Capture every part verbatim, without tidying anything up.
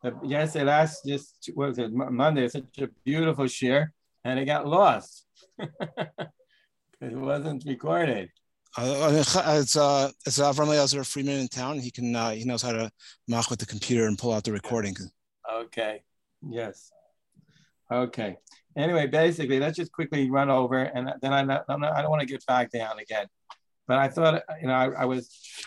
the, yesterday, last, just, what was it, Monday, such a beautiful shir, and it got lost. It wasn't recorded. Uh, it's uh, it's Avram Eliezer Freeman in town. He can uh, he knows how to mach with the computer and pull out the recording. Okay. Yes. Okay. Anyway, basically, let's just quickly run over, and then I not, I don't want to get back down again. But I thought, you know, I, I was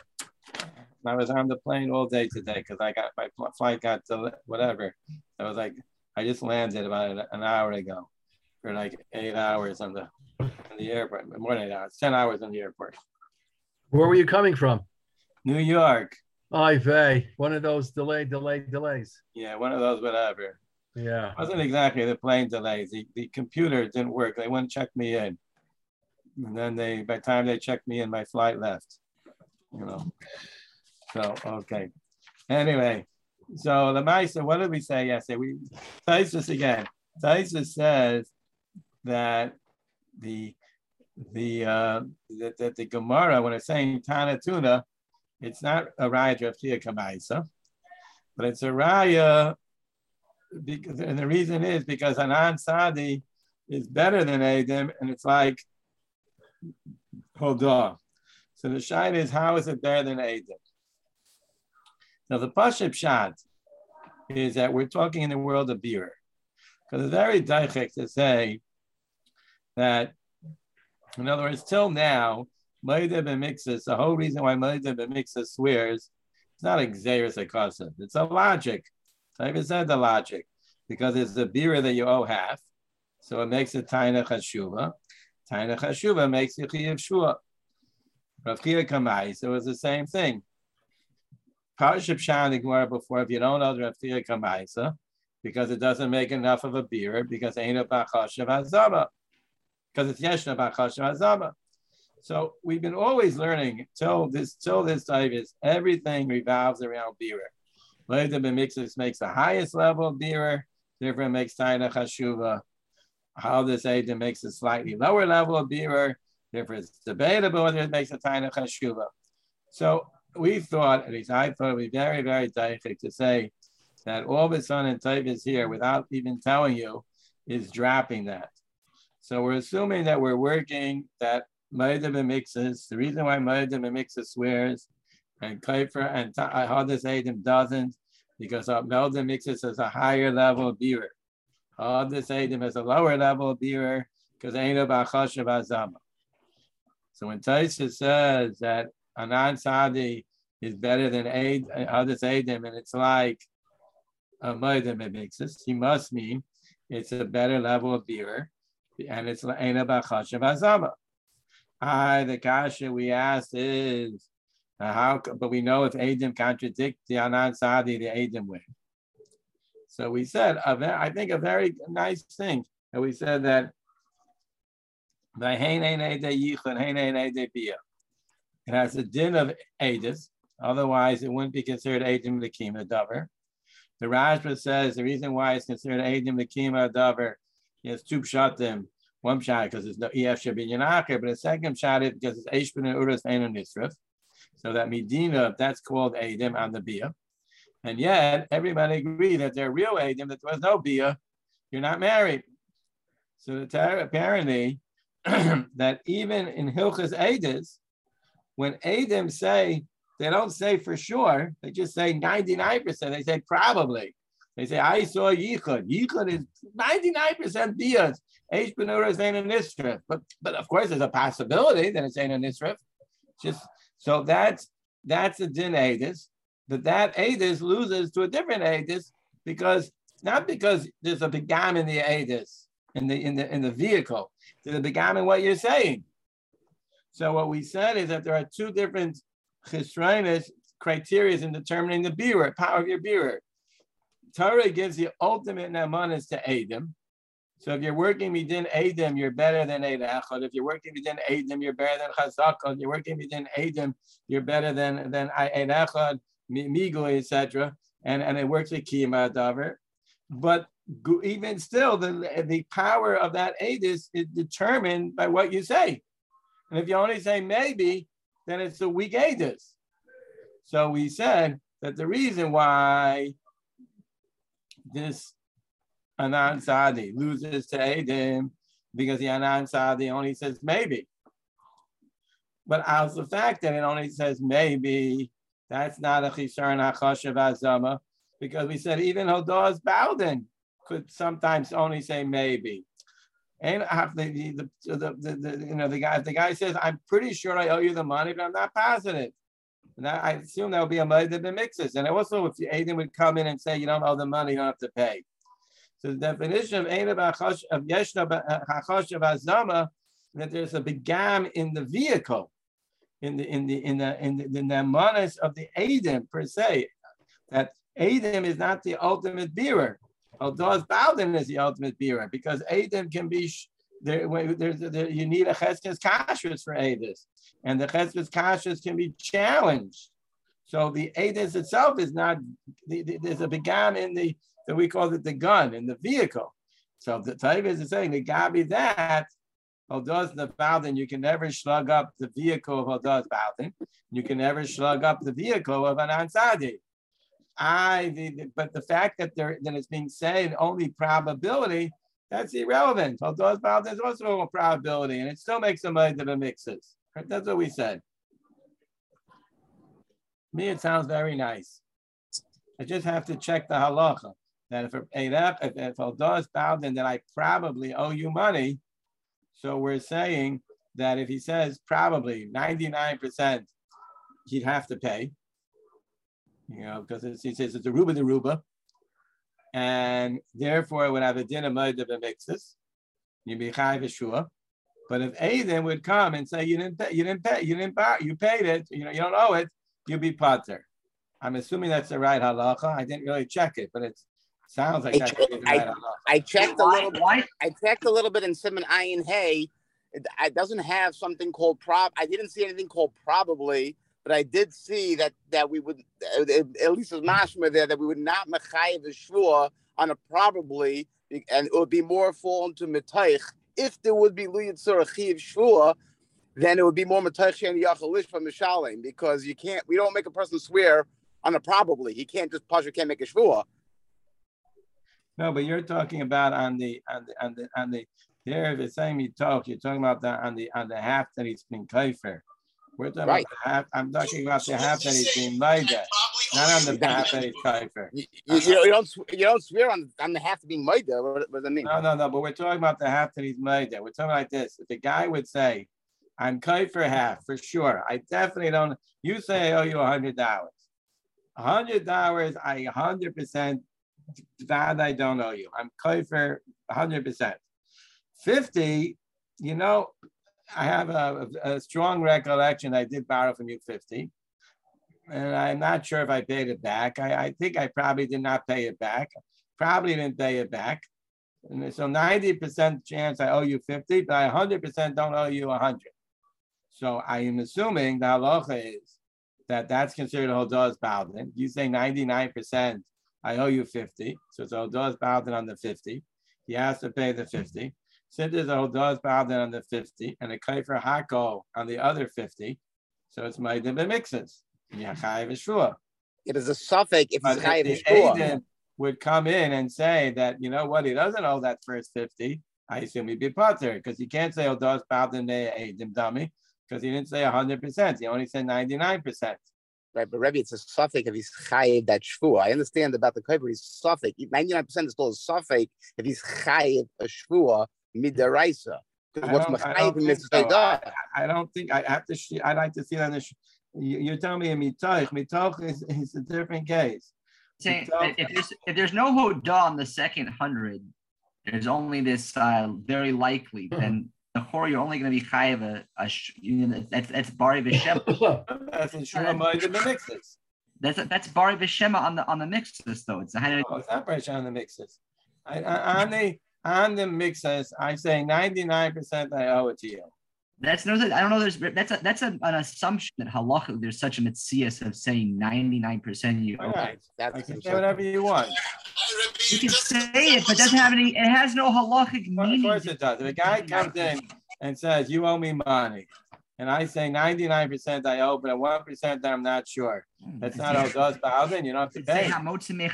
I was on the plane all day today because I got my flight got delayed, whatever. I was like, I just landed about an hour ago for like eight hours on the in the airport, more than eight hours, ten hours in the airport. Where were you coming from? New York. Oy vey, one of those delay, delay, delays. Yeah, one of those, whatever. Yeah. It wasn't exactly the plane delays. The, the computer didn't work. They wouldn't check me in. And then they, by the time they checked me in, my flight left. You know. So, okay. Anyway, so the Maisa, what did we say yesterday? We Taisus again. Taisus says that the the uh that, that the Gemara, when it's saying Tana Tuna, it's not a raya of Tia Kamaisa, but it's a raya because, and the reason is because Anan Sadi is better than Adam, and it's like hold on. So the shine is, how is it better than Adam? Now the Pashib Shad is that we're talking in the world of beer, because it's very daichik to say that, in other words, till now, Moedeh b'mikzas, the whole reason why Moedeh b'mikzas swears, it's not a xeris akasa, it's a logic. I even said the logic, because it's the beer that you owe half, so it makes it taina chashuva. Taina chashuva makes it chiyav shua. Rav Chia Kamai, so it's the same thing. Parship Shan the Gemara before, if you don't know Rav Chia Kamai, because it doesn't make enough of a beer, because ain't a bachashav azama. Because it's yeshna b'chashav hazama. So we've been always learning till this till this time is everything revolves around beer. Moedeh b'mikzas makes the highest level of beer, therefore makes taina chashuva. How this Adam makes a slightly lower level of beer, therefore it's debatable whether it makes a taina chashuva. So we thought, at least I thought, it would be very, very daichik to say that all of a sudden Taiv is here without even telling you is dropping that. So we're assuming that we're working that Moedeh b'mikzas, the reason why Moedeh b'mikzas swears and Kaifer and Hadis Adam doesn't, because Moedeh b'mikzas has a higher level of beer. Hadis Adam has a lower level of beer because Eino b'chashav hazama. So when Taisa says that Anan Sadi is better than Hadis Adam, and it's like Moedeh b'mikzas, he must mean it's a better level of beer. And it's Eina b'chashav hazama. Hi, the kasha we asked is uh, how, but we know if Adam contradict the Anan Sadi, the Adam win. So we said, a very, I think a very nice thing, and we said that it has a din of Adis, otherwise it wouldn't be considered Adam L'Kima Dover. The Rashba says the reason why it's considered Adam L'Kima Dover. Yes, two pshatim, one pshat because it's no E F Shabin Yanacher, but a second pshat is because it's Eshbin and Uras Ein Nisrif. So that Medina, that's called Adam on the Bia. And yet, everybody agreed that they're real Adam, that there was no Bia, you're not married. So apparently, that even in Hilchas Adis, when Adam say, they don't say for sure, they just say ninety-nine percent, they say probably. They say, I saw Yichud. Yichud is ninety-nine percent Diaz. H. Benura is Ein Nisrif. But but of course, there's a possibility that it's Ein Nisrif. Just so that's that's a din Adis. But that Adis loses to a different Adis because not because there's a begam in the Adis, in the in the in the vehicle. There's a begam in what you're saying. So what we said is that there are two different chisronis criteria in determining the beer, power of your beer. Torah gives the ultimate namanis to Adam. So if you're working within Adam, you're better than Eid Echad. If you're working within Adam, you're better than Chazakah. If you're working within Adam, you're better than than Eid Echad, Migo, et cetera. And and it works with Kiyama Davar. But even still, the the power of that Adis is determined by what you say. And if you only say maybe, then it's a weak Adis. So we said that the reason why this Anan Sadi loses to Eidim because the Anan Sadi only says maybe. But as the fact that it only says maybe, that's not a Chisar HaChoshev Azama, because we said even Hodah's Bowden could sometimes only say maybe. And the, the, the, the, the, you know, the guy, the guy says, I'm pretty sure I owe you the money, but I'm not positive. And I, I assume that would be a Moed B'Miksus. And also, if Eidim would come in and say, you don't owe the money, you don't have to pay. So the definition of Einav of Yeshna HaChoshev Azama, that there's a begam in the vehicle, in the in the in the in the, in the manas of the Eidim per se, that Eidim is not the ultimate bearer. Although Bowden is the ultimate bearer, because Eidim can be there. There's there, you need a cheskes kashrus for Eidus, and the cheskes kashrus can be challenged. So the Eidus itself is not. The, the, there's a begam in the that we call it the gun in the vehicle. So the Taiva is saying the gabi that Although the Bowden, you can never slug up the vehicle of Although Bowden. You can never slug up the vehicle of an Ansadi. I, the, but the fact that there that it's being said only probability, that's irrelevant. Although Bowden is also a probability, and it still makes a mode of a mixes. Right? That's what we said. Me, it sounds very nice. I just have to check the halacha that if if if, if Although Bowden, that I probably owe you money. So we're saying that if he says probably ninety-nine percent, he'd have to pay. You know, because he says it's a ruba de ruba, and therefore it would have a din of mode of a mixus. You'd be chai v'shua. But if Eidim would come and say you didn't pay, you didn't pay, you didn't buy, you paid it, you know, you don't owe it, you'd be pater. I'm assuming that's the right halacha. I didn't really check it, but it sounds like I that's checked, the right I, halacha. I checked a little. Why? I checked a little bit in Simon Ayin Hay. It, it doesn't have something called prob. I didn't see anything called probably. But I did see that that we would, at least as mashma there, that we would not mechayev the shvua on a probably, and it would be more fall into mitaych. If there would be luyid surah chiv shvua, then it would be more mitaych and yachalish from mishalim, because you can't, we don't make a person swear on a probably. He can't just pasha can't make a shvua. No, but you're talking about on the on the on the on the there. If it's saying mitoch, you're talking about the on the on the half that he's been kaifer. We're talking right. about the half. I'm talking about the half that he's being made, not on the half that he's kaifer. You, you, you don't you don't swear on on the half being made. What, what does that mean? No, no, no. But we're talking about the half that he's made. We're talking like this. If the guy would say, "I'm kaifer half for sure," I definitely don't. You say I owe you a hundred dollars. A hundred dollars, I a hundred percent that I don't owe you. I'm kaifer a hundred percent. Fifty, you know. I have a, a strong recollection. I did borrow from you fifty, and I'm not sure if I paid it back. I, I think I probably did not pay it back. Probably didn't pay it back. And so ninety percent chance I owe you fifty, but I one hundred percent don't owe you one hundred. So I am assuming the halacha is that that's considered a Hodah's Bowden. You say ninety-nine percent I owe you fifty. So it's a Hodah's Bowden on the fifty. He has to pay the fifty. Since there's a Hodah's Bowden on the fifty and a Kaifer Hako on the other fifty, so it's my mixes. It is a suffix if but it's chayiv if the shvua. Eidim would come in and say that, you know what, he doesn't owe that first fifty, I assume he'd be pater, because he can't say Hodah's Bowden Eidim dummy, because he didn't say one hundred percent. He only said ninety-nine percent. Right, but Rebbe, it's a suffix if he's chayiv that shvua. I understand about the kaifer, he's suffix. ninety-nine percent is still a suffix if he's chayiv a shvua. Midaraisa, because what's mechayiv in mitzvah? I, I don't think I have to. I'd like to see that. You, you're telling me a mitoch. Mitoch is, is a different case. Saying if there's if there's no hodah on the second hundred, there's only this uh, very likely. Then the horror you're only going to be chayiv a, a you know, that's that's bari v'shema. That's in shura mode in the mixes. That's that's bari v'shema on the on the mixes though. It's a hundred. Oh, it's not bari on the mixes. I, I, on the On the mixes, I say ninety-nine percent I owe it to you. That's no, I don't know. There's that's a, that's a, an assumption that halacha there's such a mitzias of saying ninety-nine percent you owe. Right. That's I can say whatever you want. You can say it, but it doesn't have any. It has no halachic Well, meaning. of course it does. If a guy comes in and says, "You owe me money," and I say ninety-nine percent I owe, but one percent I'm not sure. That's not how it does, Balvin. You don't have to pay. Unless we,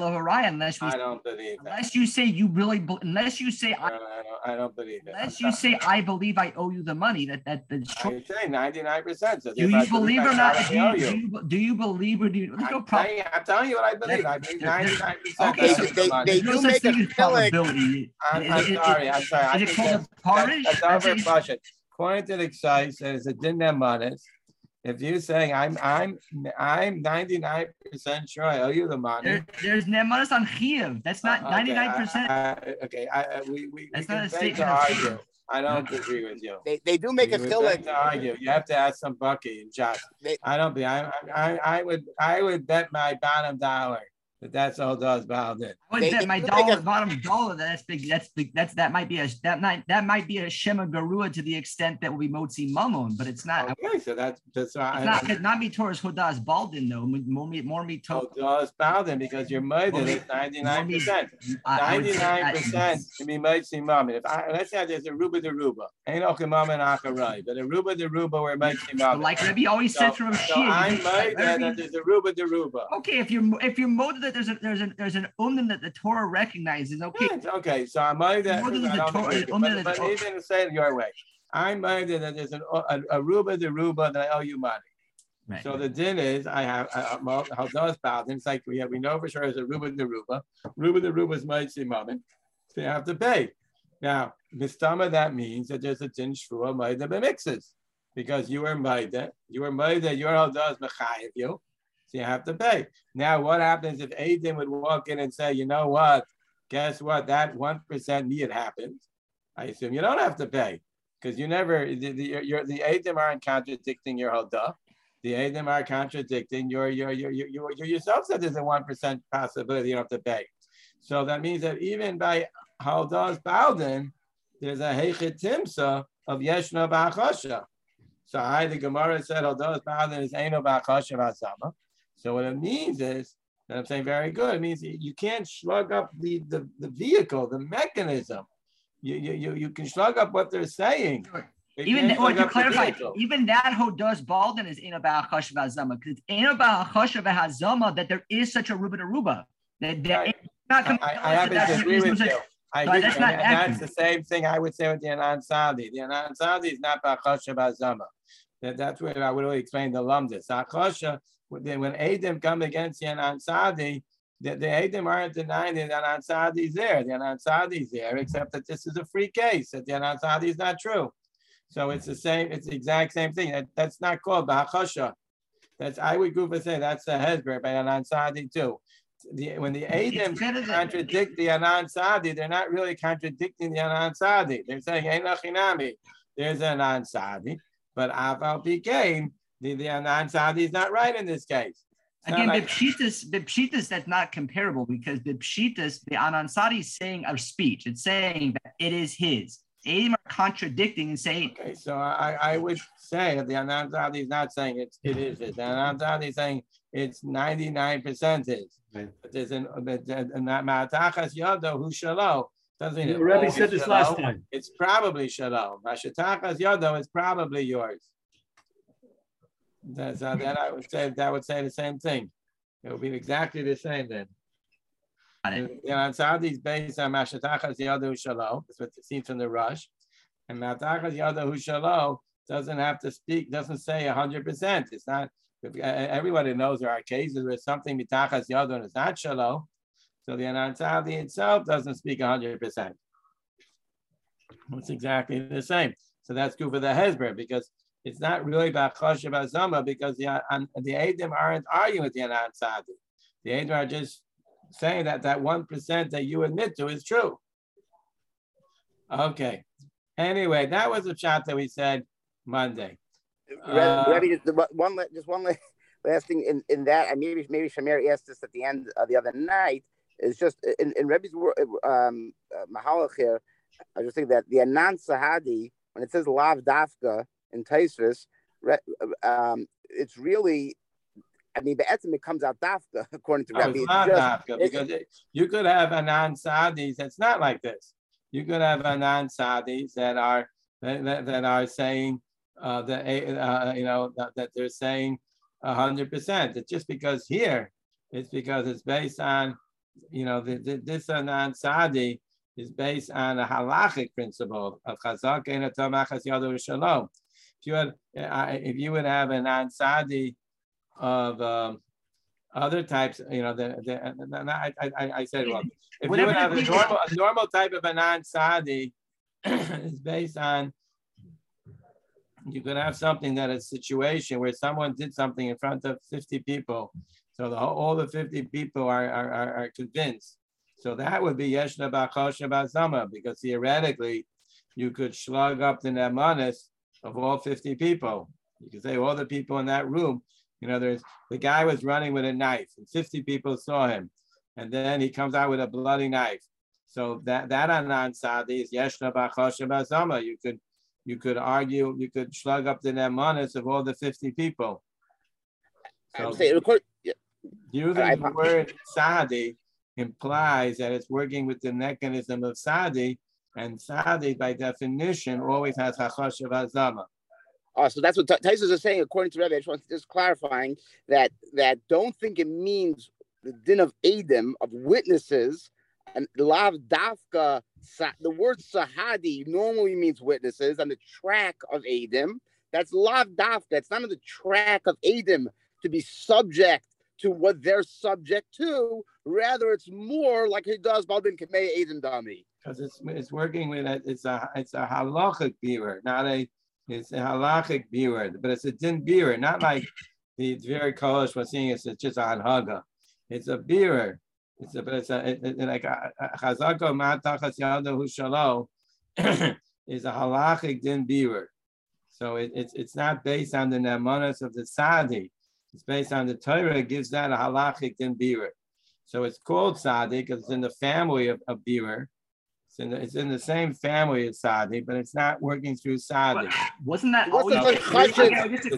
I don't believe that. unless you say you really, be- unless you say, No, I, I don't, I don't believe it. unless you say I believe I owe you the money. That that the I say ninety-nine percent. So do if I you believe I or not? gotta Do owe you, you. do you do you believe or do you? There's no I'm, problem. telling you, I'm telling you what I believe. I believe ninety-nine percent. Okay, so they- they There's no do such make a thing as killing. probability. I'm, Is I'm it- is- sorry. I'm sorry. I Is it think called that's, a parish? that's, That's that's a- overbudget. According to the Ksai, says a din nemanis. If you're saying I'm I'm I'm ninety-nine percent sure I owe you the money. There, there's nemanis on chiyuv. That's not Uh, okay, ninety-nine percent. I- I- Okay, I, I, we we, we That's can not a beg to statement of argue. chiyuv. I don't agree with you. They, they do make we a would killing. beg to argue. You have to ask some Bucky and Josh. They- I don't be. I, I I would I would bet my bottom dollar that that's all does Balvin. I would They- bet they my do dollar, make a- bottom dollar. that That's big. That's big. That's that might be a that might that might be a shema garua to the extent that will be motzi mamon, but it's not. Okay, so that's that's why It's not not me Torah's hudas baldin though. More me more me to. all does Balvin because your mother Well, is ninety-nine percent. I- I would say that- ninety-nine percent can be Mitzi Mammon. If I let's say there's a Ruba de Ruba, ain't no Mammon Akarai, but a Ruba de Ruba we're Mitzi But Mammon. like Rebbe always So, said from so Shia. I'm you- made that Rebbe- there's a Ruba de Ruba. Okay, if you're if you're molded that there's a there's a there's an umdin that the Torah recognizes. Okay, Yes, okay, so I'm made that. More than I the don't Torah- agree with you, only but, the but Torah. even say it your way. I'm made that there's an, a, a Ruba de Ruba that I owe you money. right. So the din is I have how does Balvin. It's like we have we know for sure it's a Ruba de Ruba. Ruba de Ruba is Mitzi Mammon. So you have to pay. Now, Mistama, that means that there's a din shvua maida b'mixes. Because you were maida, you were maida, your does mechayev you. So you have to pay. Now, what happens if Aiden would walk in and say, you know what? Guess what? That one percent me it happened. I assume you don't have to pay. Because you never the the your the Adim aren't contradicting your Hodah. The Adim are contradicting your your your your you you yourself said there's a one percent possibility you don't have to pay. So that means that even by Haldah's Baldin, there's a Heichet Timsa of Yeshna Ba'achasha. So I, the Gemara said Haldah's Baldin is Eino Ba'achasha V'Azama. So what it means is, and I'm saying very good, it means you can't slug up the, the, the vehicle, the mechanism. You, you, you, you can slug up what they're saying. You Even can't that, well, slug to up the clarify, vehicle. even that who does baldin is in about chashav hazama because it's in about chashav hazama that there is such a ruba to ruba that there Right. is not. I, I, I happen to agree with you. I But agree, that's and, not and that's accurate. the same thing I would say with the Anan Sadi. The Anan Sadi is not Ba'achasha Ba'azama. That, that's where I would really explain the lumdis. Achasha, when Adim come against the Anan Sadi, the, the Adim aren't denying that the Anan Sadi is there. The Anan Sadi is there, except that this is a free case, that the Anan Sadi is not true. So it's the same, it's the exact same thing. That, that's not called Ba'achasha. That's, I would go for say that's the Hezber by Anan Sadi too. The, when the Adim contradict the Anan Sadi, they're not really contradicting the Anan Sadi. They're saying, hey, Nachinami, there's an Anan Sadi, but Aval became the, the Anan Sadi is not right in this case. It's Again, not like- bipshitas, bipshitas, that's not comparable because bipshitas, the anansadi is saying a speech. It's saying that it is his. Adim are contradicting and saying, Okay, so I, I would say that the Anan Sadi is not saying it's, it is his. The Anan Sadi is saying it's ninety-nine percent his. Right. But there's an, but Ma'atachas Yado, who Shalom. Doesn't mean The it Rebbe always said this shalom. last time. It's probably Shalom. Mashatachas Yado is probably yours. That's uh, then I would say that would say the same thing. It would be exactly the same then. Got it. You know, Sadi is based on Mashatachas Yado Shalom. That's what it seems from the Rush. And Mashatachas Yado Shalom doesn't have to speak, doesn't say one hundred percent. It's not, everybody knows there are cases where something Mitachas Yado and it's not Shalom. So the Anan Sadi itself doesn't speak one hundred percent. It's exactly the same. So that's good for the Hezber because it's not really Ba'achasha Ba'azama because the, um, the Adim aren't arguing with the Anan Sadi. The Adim are just saying that that one percent that you admit to is true. Okay. Anyway, that was a chat that we said Monday. Uh, Rebbe, just the one, la- just one la- last thing in, in that, and maybe maybe Shamir asked this at the end of the other night. Is just in, in Rebbe's wor- um, uh, Mahalach here. I just think that the Anan Sahadi, when it says Lav Dafka in Taisvis, re- um, it's really, I mean, Be'etzim it comes out Dafka according to No, Rebbe. it's It's not just- Dafka, because it, you could have Anan Sadis. It's not like this. You could have Anan Sadis that are that, that, that are saying uh, the uh, you know that, that they're saying a hundred percent. It's just because here, it's because it's based on, you know, the, the, this Anan Sadi is based on a halachic principle of chazak and a tamachas yadu shalom. If you had, if you would have an Anan Sadi of um, other types, you know, the, the, I, I, I said well, if you would have a normal, a normal type of Anan Sadi is based on, you could have something that is a situation where someone did something in front of fifty people. So the whole, all the fifty people are, are, are, are convinced. So that would be Yeshna B'Choshev Azama, because theoretically, you could slug up the Nemanis of all fifty people. You could say all the people in that room, you know, there's the guy was running with a knife and fifty people saw him. And then he comes out with a bloody knife. So that, that Anan Sadi is Yeshna B'Choshev Azama. You could, you could argue, you could slug up the Nemanis of all the fifty people. So, I'm saying, record, yeah. Using I, the word Sadi implies that it's working with the mechanism of Sadi, and Sadi, by definition, always has Hachoshev Hazama. Oh, so that's what Taisus is saying, according to Rebbe. I just want to just clarifying that that don't think it means the din of Adam, of witnesses, and lav dafka. The word Sahadi normally means witnesses on the track of Adam. That's lav dafka. It's not on the track of Adam to be subject to what they're subject to. Rather, it's more like he does Baldin Kamei Adam Dami. Because it's it's working with a, it's a it's a halachic beer, not a it's a halachic beer, but it's a din beer, not like the very Kolish was saying it's just a hanhaga. It's a beer. It's a but it's a it, it, like a chazaka matachas yadahu shalo is a halachic din beer. So it, it's it's not based on the nemanas of the Sadi. It's based on the Torah. It gives that a halachic din beer. So it's called Sadi because it's in the family of, of beer. It's in, the, it's in the same family as Sadi, but it's not working through Sadi. Wasn't that always always? The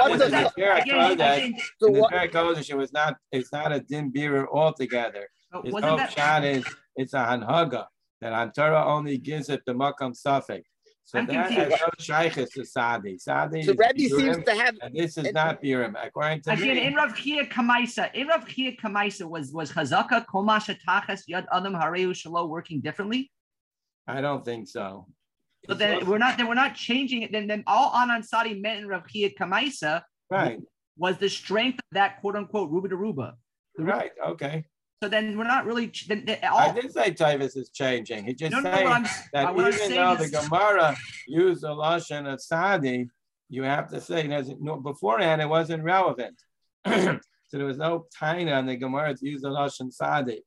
Perek Kodesh, it was not. It's not a din beer altogether. His whole shot is it's a hanhaga that on Torah only gives it the makam suffix. So I'm that confused. has no shaykhs to Sadi. Sadi So is Rebbe Biurim, seems to have. and this is not Biurim. According to Again, me, in Rav Chia Kamaisa, in Rav Chia Kamaisa was was Chazaka Koma Shatachas Yad Adam Hareu Shalo working differently? I don't think so. So then we're not then we're not changing it. Then then all Anan Sadi meant in Rav Chia Kamaisa Right, was the strength of that quote unquote Ruba to Ruba. right, okay. So then we're not really then, then all, I didn't say Tavis is changing. He just no, no, saying what I'm, that what I'm even saying though is, the Gemara used the lashon of Sadi, you have to say there's no beforehand it wasn't relevant. So there was no taina on the Gemara to use the lashon Sadi.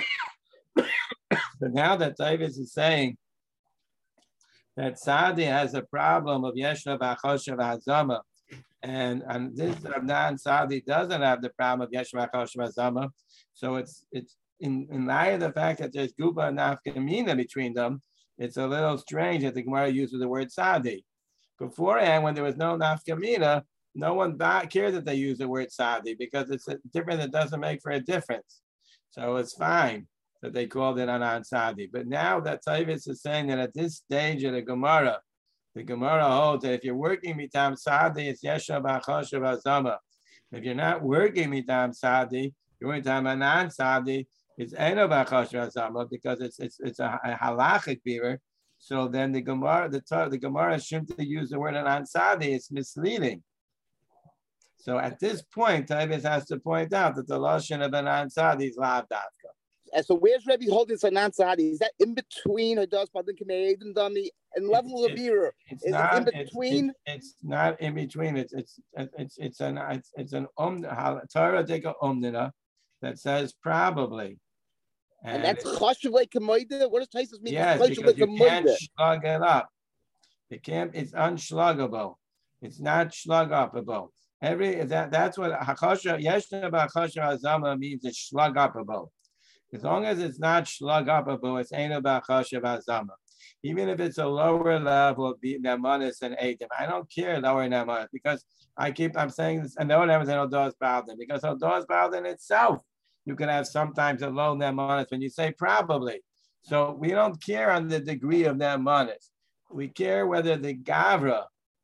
But now that Tavis is saying that Sadi has a problem of Yeshna B'Choshev Hazama, and and this non Sadi doesn't have the problem of Yeshna B'Choshev Hazama. So it's it's in, in light of the fact that there's Guba and Nafkamina between them, it's a little strange that the Gemara uses the word Sadi. Beforehand, when there was no Nafkamina, no one cared that they use the word Sadi because it's a difference that doesn't make for a difference. So it's fine that they called it Anan Sadi. But now that Tavis is saying that at this stage of the Gemara, the Gemara holds that if you're working mitam Sadi, it's Yeshna B'Choshev Hazama. If you're not working mitam Sadi, you're working mitam Anan Sadi, it's Eno B'Choshev Hazama because it's it's it's a, a halachic beer. So then the Gemara, the the Gemara shouldn't use the word Anan Sadi. It's misleading. So at this point, Tavis has to point out that the lashon of Anan Sadi is lav dafka. And so where's Rebbe holding Sanan Sadi? Is that in between Hadas Padin Kamei Adam Dami and levels of beer? It's Is not it in between? It's, it's, it's not in between. It's it's it's it's an it's, it's an um Torah Dika Omnina that says probably. And, and that's Chashavle Kamoida? What does Taisus mean? Yes, because you can't slug it up. It can't, it's unsluggable. It's not slug upable. Every that that's what Hakosha Yeshna B'Choshev Hazama means, it's slug upable. As long as it's not slug upable, it's Eino B'Choshev Hazama. Even if it's a lower level of Nemanis and Eidim, I don't care lower Nemanis because I keep I'm saying this and no Nemanis and Odos Baldin because Odos Baldin itself, you can have sometimes a low Nemanis when you say probably. So we don't care on the degree of Nemanis. We care whether the Gavra,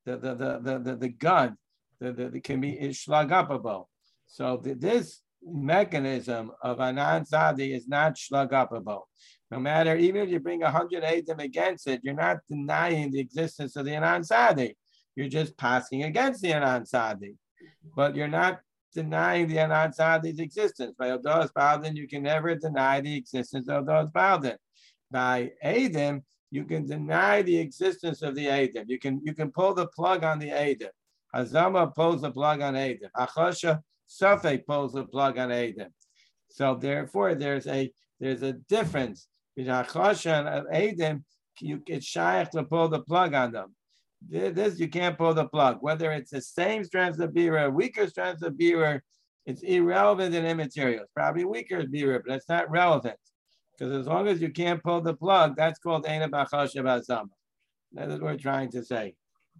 the the the the, the, the gun, the, the, the can be is shlagupable. So the, this mechanism of Anan Sadi is not shlagupable. No matter, even if you bring a hundred Eidim against it, you're not denying the existence of the Anan Sadi. You're just passing against the Anan Sadi, but you're not denying the Anan Sadi's existence. By Odos Baldin, you can never deny the existence of Odos Baldin. By Eidim, you can deny the existence of the Eidim. You can you can pull the plug on the Eidim. Hazama pulls the plug on Eidim. Achosha Safek pulls the plug on Eidim. So therefore, there's a there's a difference between Achosha and Eidim. You it's shaykh to pull the plug on them. This you can't pull the plug. Whether it's the same strands of bira, or weaker strands of bira, it's irrelevant and immaterial. It's probably weaker bira, but it's not relevant. Because as long as you can't pull the plug, that's called Eina B'Choshev Hazama. That's what we're trying to say.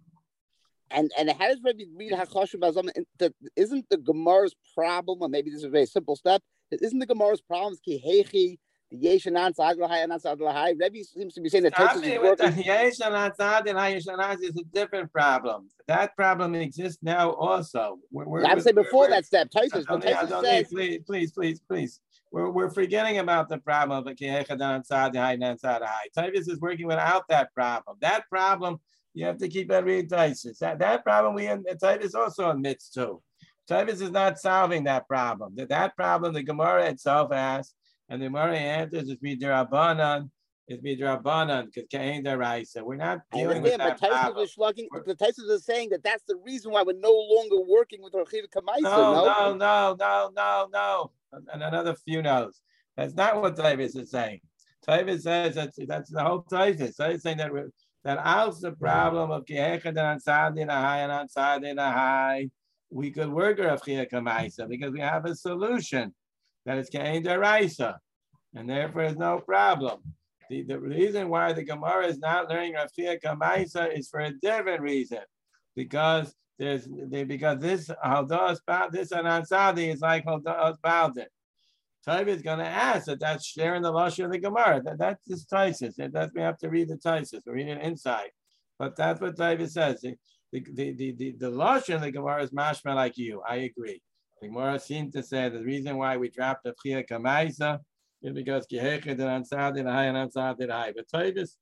And and how does Rebbe read Hachoshev Hazama? Isn't the Gemara's problem, or maybe this is a very simple step, isn't the Gemara's problem ki hechi the Yesh Anan Tzad L'Hai Anan Tzad L'Hai? Rebbe seems to be saying that Tosfos is working. The Yesh Anan Tzad and Yesh Anan is a different problem. That problem exists now also. We're, we're, I'm saying before we're, that step, Tosfos, but Tosfos says, please, please, please, please. We're, we're forgetting about the problem of the Yesh Anan Tzad Anan Tzad L'Hai. Tosfos is working without that problem. That problem you have to keep on reading Tosfos. That that problem we Tosfos also admits to. Tosfos is not solving that problem. That that problem the Gemara itself asks. And the Gemara answers is midrabanan, is midrabanan, because kain deraisa. We're not dealing with that problem. The Tosfos is saying that that's the reason why we're no longer working with Rechiv Kamaisa. No, no, no, no, no, no. And another few no's. That's not what Tosfos is saying. Tosfos says that's that's the whole Tosfos. So he's saying that that out the problem of kiechad and ansad in a high and ansad in a high. We could work with Rechiv Kamaisa because we have a solution. That it's kain deraisa, and therefore there's no problem. The, the reason why the Gemara is not learning Rafia Kamaisa is for a different reason, because there's they, because this Haldos this Anan Sadi is like Haldos Baldin. Tosfos is going to ask that that's sharing the lashon of the Gemara. That that's this Tosfos. That we have to read the Tosfos. We read it inside, but that's what Tosfos says. The the the the, the, the lashon of the Gemara is mashma like you. I agree. The Gemara seemed to say the reason why we dropped the Chia Kamaisa is because Kihechid and Ansad and High and Ansad and High. But Tosfos,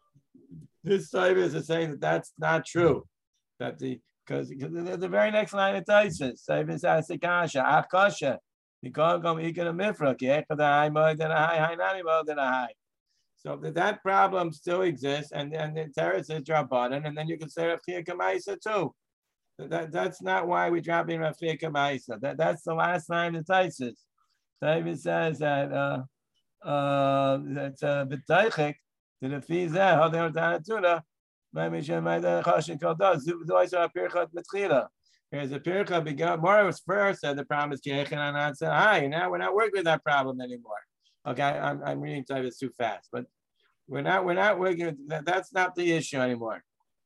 this Tosfos is saying that that's not true. That the because the, the very next line of Tosfos, Tosfos says Akasha, Akasha, you can't come Ikan a Mifra, Kihechid and High more than a High, High Nani more than a High. So that, that problem still exists, and and the Teretz is Drabanan, and then you can say Chia Kamaisa too. That, that's not why we're dropping Rafia Kamaisa. That, that's the last line of Tosfos. Tosfos says that uh uh that's uh b'taychik to the fizeh how they were done tuna. Maybe she might have chashin called us. Do I saw a pirchat mitchila? Here's a pirchat began. Mora was first said the problem is kiechin and I said hi. Now we're not working with that problem anymore. Okay, I'm I'm reading Tosfos too fast, but we're not we're not working with that. That's not the issue anymore.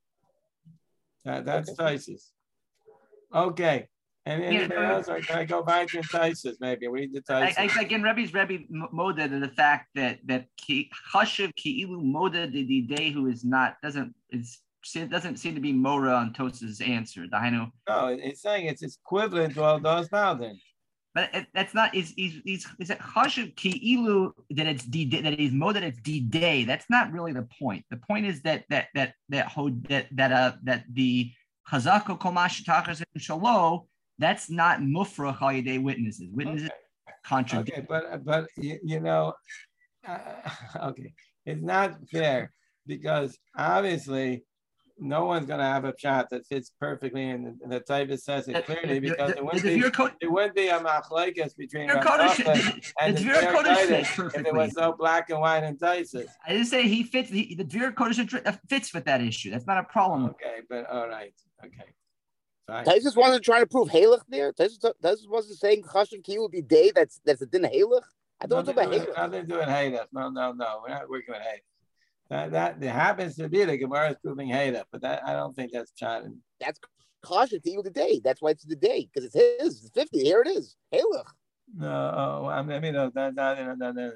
That, that's okay. Tosfos. Okay. And anything yeah, else? Or can I go back to Tosfos? Maybe read the Tosfos. Again, Rebbe's Rebbe moded and the fact that that Chashiv Ki'ilu moded the day who is not doesn't is doesn't seem to be Mora on Tosfos' answer. No, it's saying it's equivalent to all those Baldin. But it, that's not is is is is it Chashiv Ki'ilu that it's D that is moded it's D day. That's not really the point. The point is that that that that that that uh that the Chazako Komash Tachas and Shalo, that's not Mufrach al Yedei witnesses. Witnesses okay. contradict. Okay, but but you, you know, uh, okay, it's not fair because obviously no one's going to have a shot that fits perfectly, and the Tosfos says it clearly because it wouldn't be it wouldn't be a machlekes between Rav and the Dvir Kodesh if it was so black and white in Tosfos. I didn't say he fits. He, the Dvir Kodesh fits with that issue. That's not a problem. Okay, but all right, okay. Tosfos wasn't trying to prove halach there. Tosfos wasn't saying Chashiv Ki will be day. That's that's a din halach. I don't know about halach. Nothing doing halach. No, no, no. We're not working with halach. That that there happens to be the Gemara is proving halach, but that I don't think that's shot. That's Chashiv Ki will the day. That's why it's the day because it's his. It's fifty. Here it is. Halach. No, oh, I mean no, that that that that.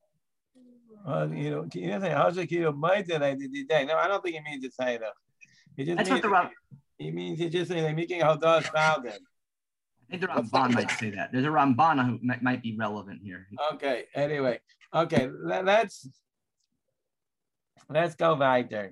Uh, you know, you know, Chashiv Ki will might that I did the day. No, I don't think it means it's halach. He just That's means, what the Ram- he means he's just saying making Hodas Baldim. I think the Ramban might say that. There's a Ramban who might, might be relevant here. Okay, anyway. Okay, let, let's let's go weiter.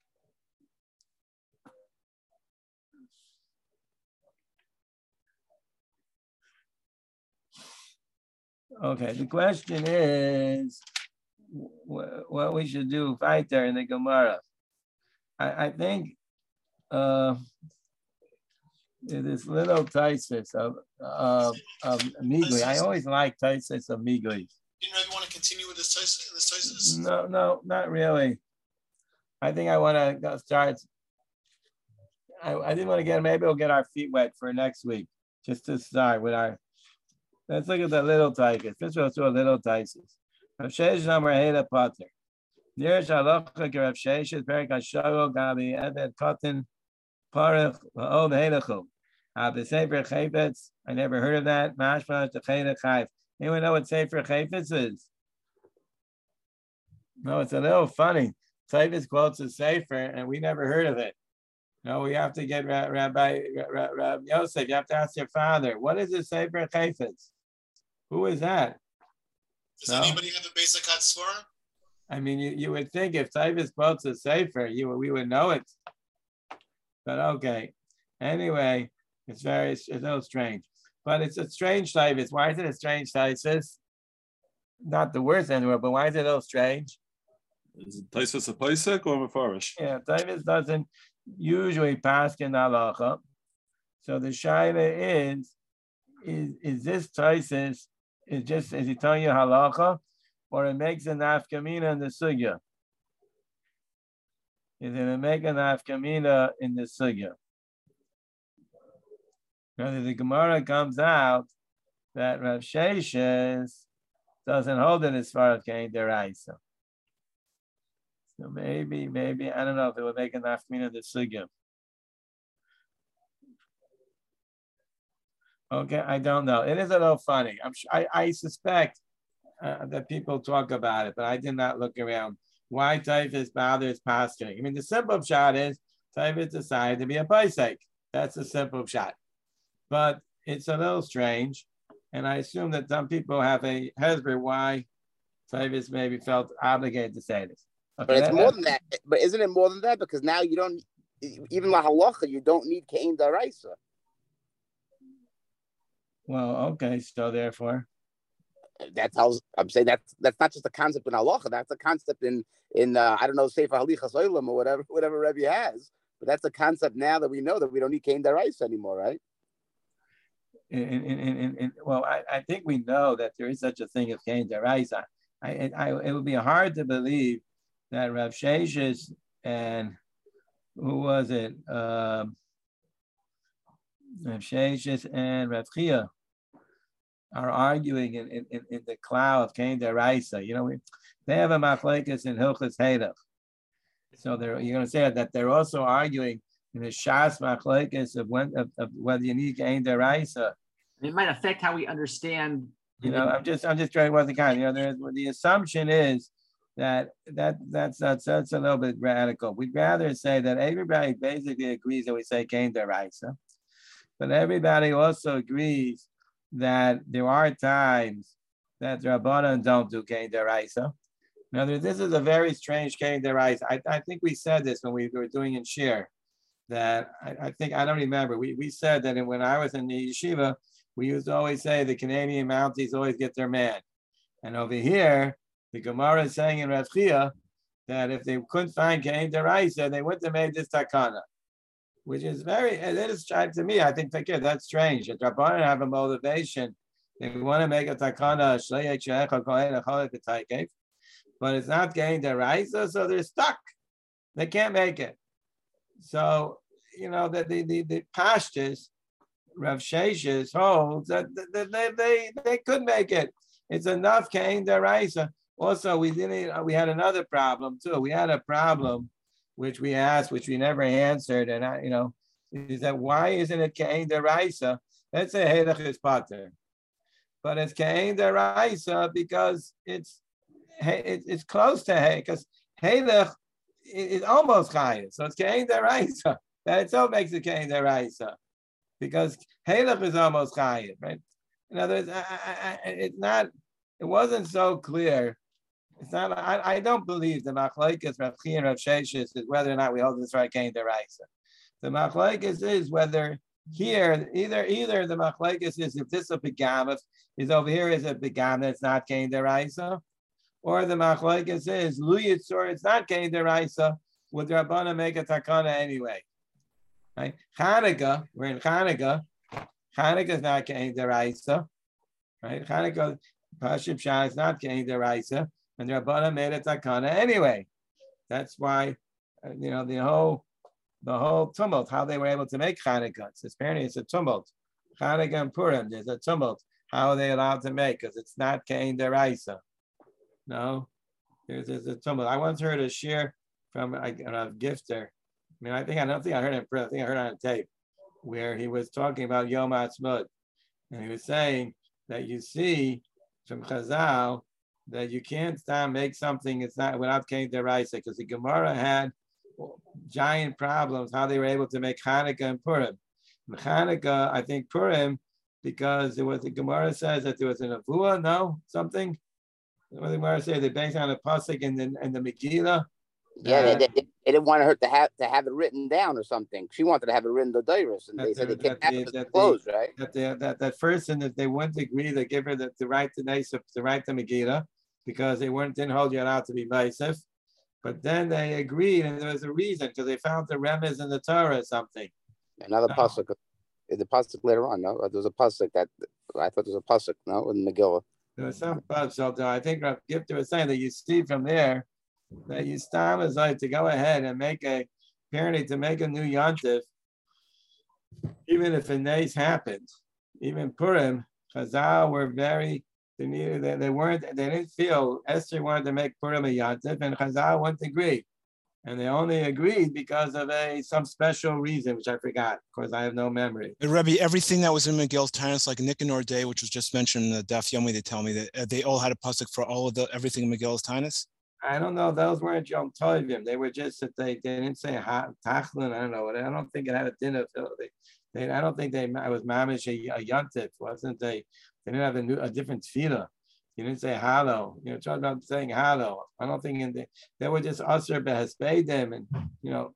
Okay, the question is wh- what we should do weiter in the Gemara. I, I think uh, this little Taisis of of of Migli. I always like Taisis of Migli. You know, you want to continue with this Taisis? This Taisis? No, no, not really. I think I want to go start. I, I didn't want to get. Maybe we'll get our feet wet for next week, just to start with our. Let's look at the little Taisis. This was a little Taisis. Rav Sheish Amar Heda Pater. Near Shalocha Rav Sheish is Perik Hashagol Gabi Eved Katan Parach V'Od Heidachu. The Sefer Chayfetz. I never heard of that. Mashma the Chayda Chayf. Anyone know what Sefer Chayfetz is? No, it's a little funny. Chayfetz quotes a Sefer, and we never heard of it. No, we have to get Rabbi Rabbi Yosef. You have to ask your father. What is a Sefer Chayfetz? Who is that? Does no? anybody have a basic Hatzvara? I mean, you, you would think if Chayfetz quotes a Sefer, you we would know it. But okay. Anyway, it's very it's a little strange. But it's a strange Chayfetz. Why is it a strange Chayfetz? Not the worst anywhere, but why is it a little strange? Is it Taisus a Paisek or Mefarish? Yeah, Chayfetz doesn't usually pass in halacha. So the shaila is, is is this Taisus is just is he telling you halacha, or it makes an nafkamina in the sugya? Is it a make an nafkamina in the sugya? Because the Gemara comes out that Rav Sheshes doesn't hold it as far as Kain Deraisa. So maybe, maybe, I don't know if it would make an nafkamina in the sugya. Okay, I don't know. It is a little funny. I'm sure, I, I suspect uh, that people talk about it, but I did not look around. Why Taifis bothers pasturing? I mean, the simple shot is Taifis decided to be a paisek. That's a simple shot. But it's a little strange. And I assume that some people have a hesber why Taifis maybe felt obligated to say this. Okay, but it's that, more than that. But isn't it more than that? Because now you don't, even la halacha, you don't need Kain Daraisa. Well, okay, so therefore, that's how I'm saying that's that's not just a concept in halacha. That's a concept in in uh, I don't know Sefer Halichas Olam or whatever whatever Rebbe has. But that's a concept now that we know that we don't need Kain Daraisa anymore, right? In, in, in, in, in, well, I, I think we know that there is such a thing as Kain Daraisa. I, I it would be hard to believe that Rav Sheshes and who was it? Um, Rav Sheshes and Rav Chia are arguing in, in, in the cloud of Kain Deraisa. You know, we, they have a machlekes in Hilchos Hedach. So they're, you're going to say that they're also arguing in the Shas machlekes of, when, of, of whether you need Kain Deraisa. It might affect how we understand. You know, I'm just I'm just trying to the kind. You know, there's the assumption is that that that's that's that's a little bit radical. We'd rather say that everybody basically agrees that we say Kain Deraisa, but everybody also agrees that there are times that the Rabbanan don't do Kain Deraisa. Now, this is a very strange Kain Deraisa. I, I think we said this when we were doing in Shir, that I, I think, I don't remember, we, we said that when I was in the yeshiva, we used to always say the Canadian Mounties always get their man. And over here, the Gemara is saying in Rav Chia that if they couldn't find Kain Deraisa, they wouldn't have made this takana. Which is very, it is to me, I think that's strange. If Rabbanan have a motivation, they want to make a takana, but it's not Kain Deraisa, so they're stuck. They can't make it. So, you know, the, the, the, the pastures, Rav Sheshes holds that they, they, they, they could make it. It's enough Kain Deraisa. Also, we didn't, we had another problem too. We had a problem which we asked, which we never answered, and I, you know, is that why isn't it Kain Deraisa? Let's say Hedach is Pater, but it's Kain Deraisa because it's it's close to Hedach, because Hedach it, it's almost chayiv. So it's kein deraisa. That itself makes it kein deraisa, because halach is almost chayiv, right? In other words, I, I, I, it's not. It wasn't so clear. It's not. I, I don't believe the machlokes Rav Chi and Rav Sheshes is whether or not we hold this right kein deraisa. The machlokes is whether here either either the machlokes is if this a begam is over here is a begam that's not kein deraisa, or the machlokes is lu yitzur it's not kein deraisa. Would Rabbana make a takana anyway? Right? Chanukah, we're in Chanukah. Chanukah is not kein deraisa, right? Chanukah Pashib Shah is not kein deraisa, and the Rabbana made a takana anyway. That's why, uh, you know, the whole the whole tumult, how they were able to make Chanukah. It's apparently it's a tumult. Chanukah and Purim, there's a tumult. How are they allowed to make? Because it's not kein deraisa. No, there's, there's a tumult. I once heard a shir from a, a gifter. I mean, I think I don't think I heard it in print. I think I heard it on tape, where he was talking about Yom Ha'atzmaut, and he was saying that you see from Chazal that you can't stop make something it's not without kein deraisa, because the Gemara had giant problems how they were able to make Chanukah and Purim. And Chanukah, I think Purim, because there was the Gemara says that there was an avua, no something. What the Gemara say they based on a pasuk in the in the Megillah. Yeah, they, they, they didn't want her to have to have it written down or something. She wanted to have it written the Dairis, and they said they can't have it that closed, right? That they, that that first, and if they wouldn't agree, they give her the, the right to Nesef, the right to Megillah, because they weren't didn't hold you out to be Nesef. But then they agreed, and there was a reason because they found the remez in the Torah or something. Another no. pasuk, the pasuk later on. No, there was a pasuk that I thought there was a pasuk. No, in Megillah. There was some pasuk. So I think Rav Gifter was saying that you see from there that you stam is like to go ahead and make a apparently to make a new yontif, even if a nace happened, even Purim, Chazal were very they needed they, they weren't they didn't feel Esther wanted to make Purim a yontif, and Chazal wouldn't agree, and they only agreed because of a some special reason which I forgot. Of course, I have no memory. Hey, Rebbe, everything that was in Megillah's Tainus, like Nicanor Day, which was just mentioned in the Daf Yomi, they tell me that uh, they all had a pasuk for all of the everything in Megillah's Tainus. I don't know. Those weren't Yom Tovim. They were just that they, they didn't say ha, Tachlin. I don't know. I don't think it had a dinner. They, they, I don't think they. I was mamish a, a yontif. Wasn't they? They didn't have a, new, a different tefillah. You didn't say hallow. You know, talking about saying hallow. I don't think in the, they were just usher behespeidim, and you know.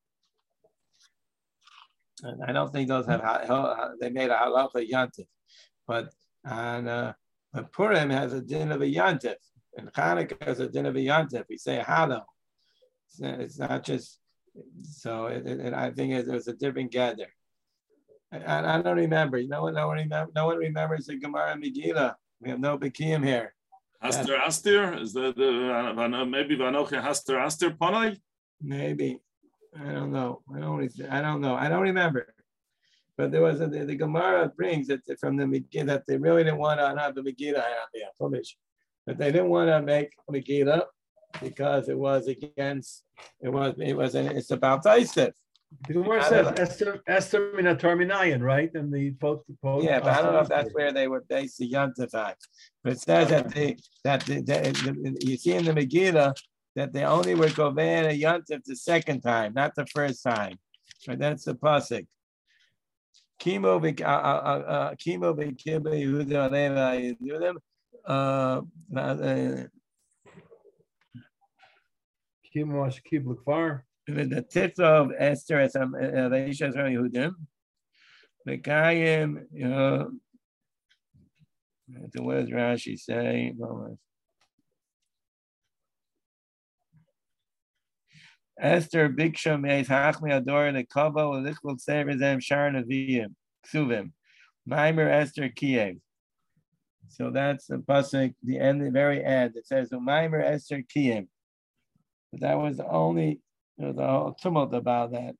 And I don't think those have. They made a halacha yontif, but on uh, Purim has a din of a yontif. And Chanukah is a din of a yontif. We say hallow. It's, it's not just so. It, it, I think it, it was a different gather. I, I don't remember. You know what? No one remember. No one remembers the Gemara Megillah. We have no Bekim here. Haster Aster is the the maybe Vanoche Haster Aster Panai. Maybe I don't know. I don't. I don't know. I don't remember. But there was a, the, the Gemara brings it from the Megillah that they really didn't want to have the Megillah on the information. But they didn't want to make Megillah because it was against, it was, it was, an, it's about Taisif. The Gemara says Esther, Esther Minator Minayan, right? And the post, post. Yeah, but I don't know if that's where they were based the Yontify. But it says that they, that the, the, the, you see in the Megillah that they only were Govein a Yontif the second time, not the first time. But that's the pasuk. Kimo Kimo Bekiba Yehuda Aleva Yehudim. Uh, uh, the tits of Esther as a Reisha as Yehudim, the Gayim, you know, what does Rashi say? Esther Biksha Meis Hachmi Ador the Kavo Lichvul Severzem Sharon Aviyim Ksuvim Maimer Esther Kiev. So that's the pasuk, the end, the very end. It says Umaimer Esther Kiyim. But that was the only, there was a whole tumult about that.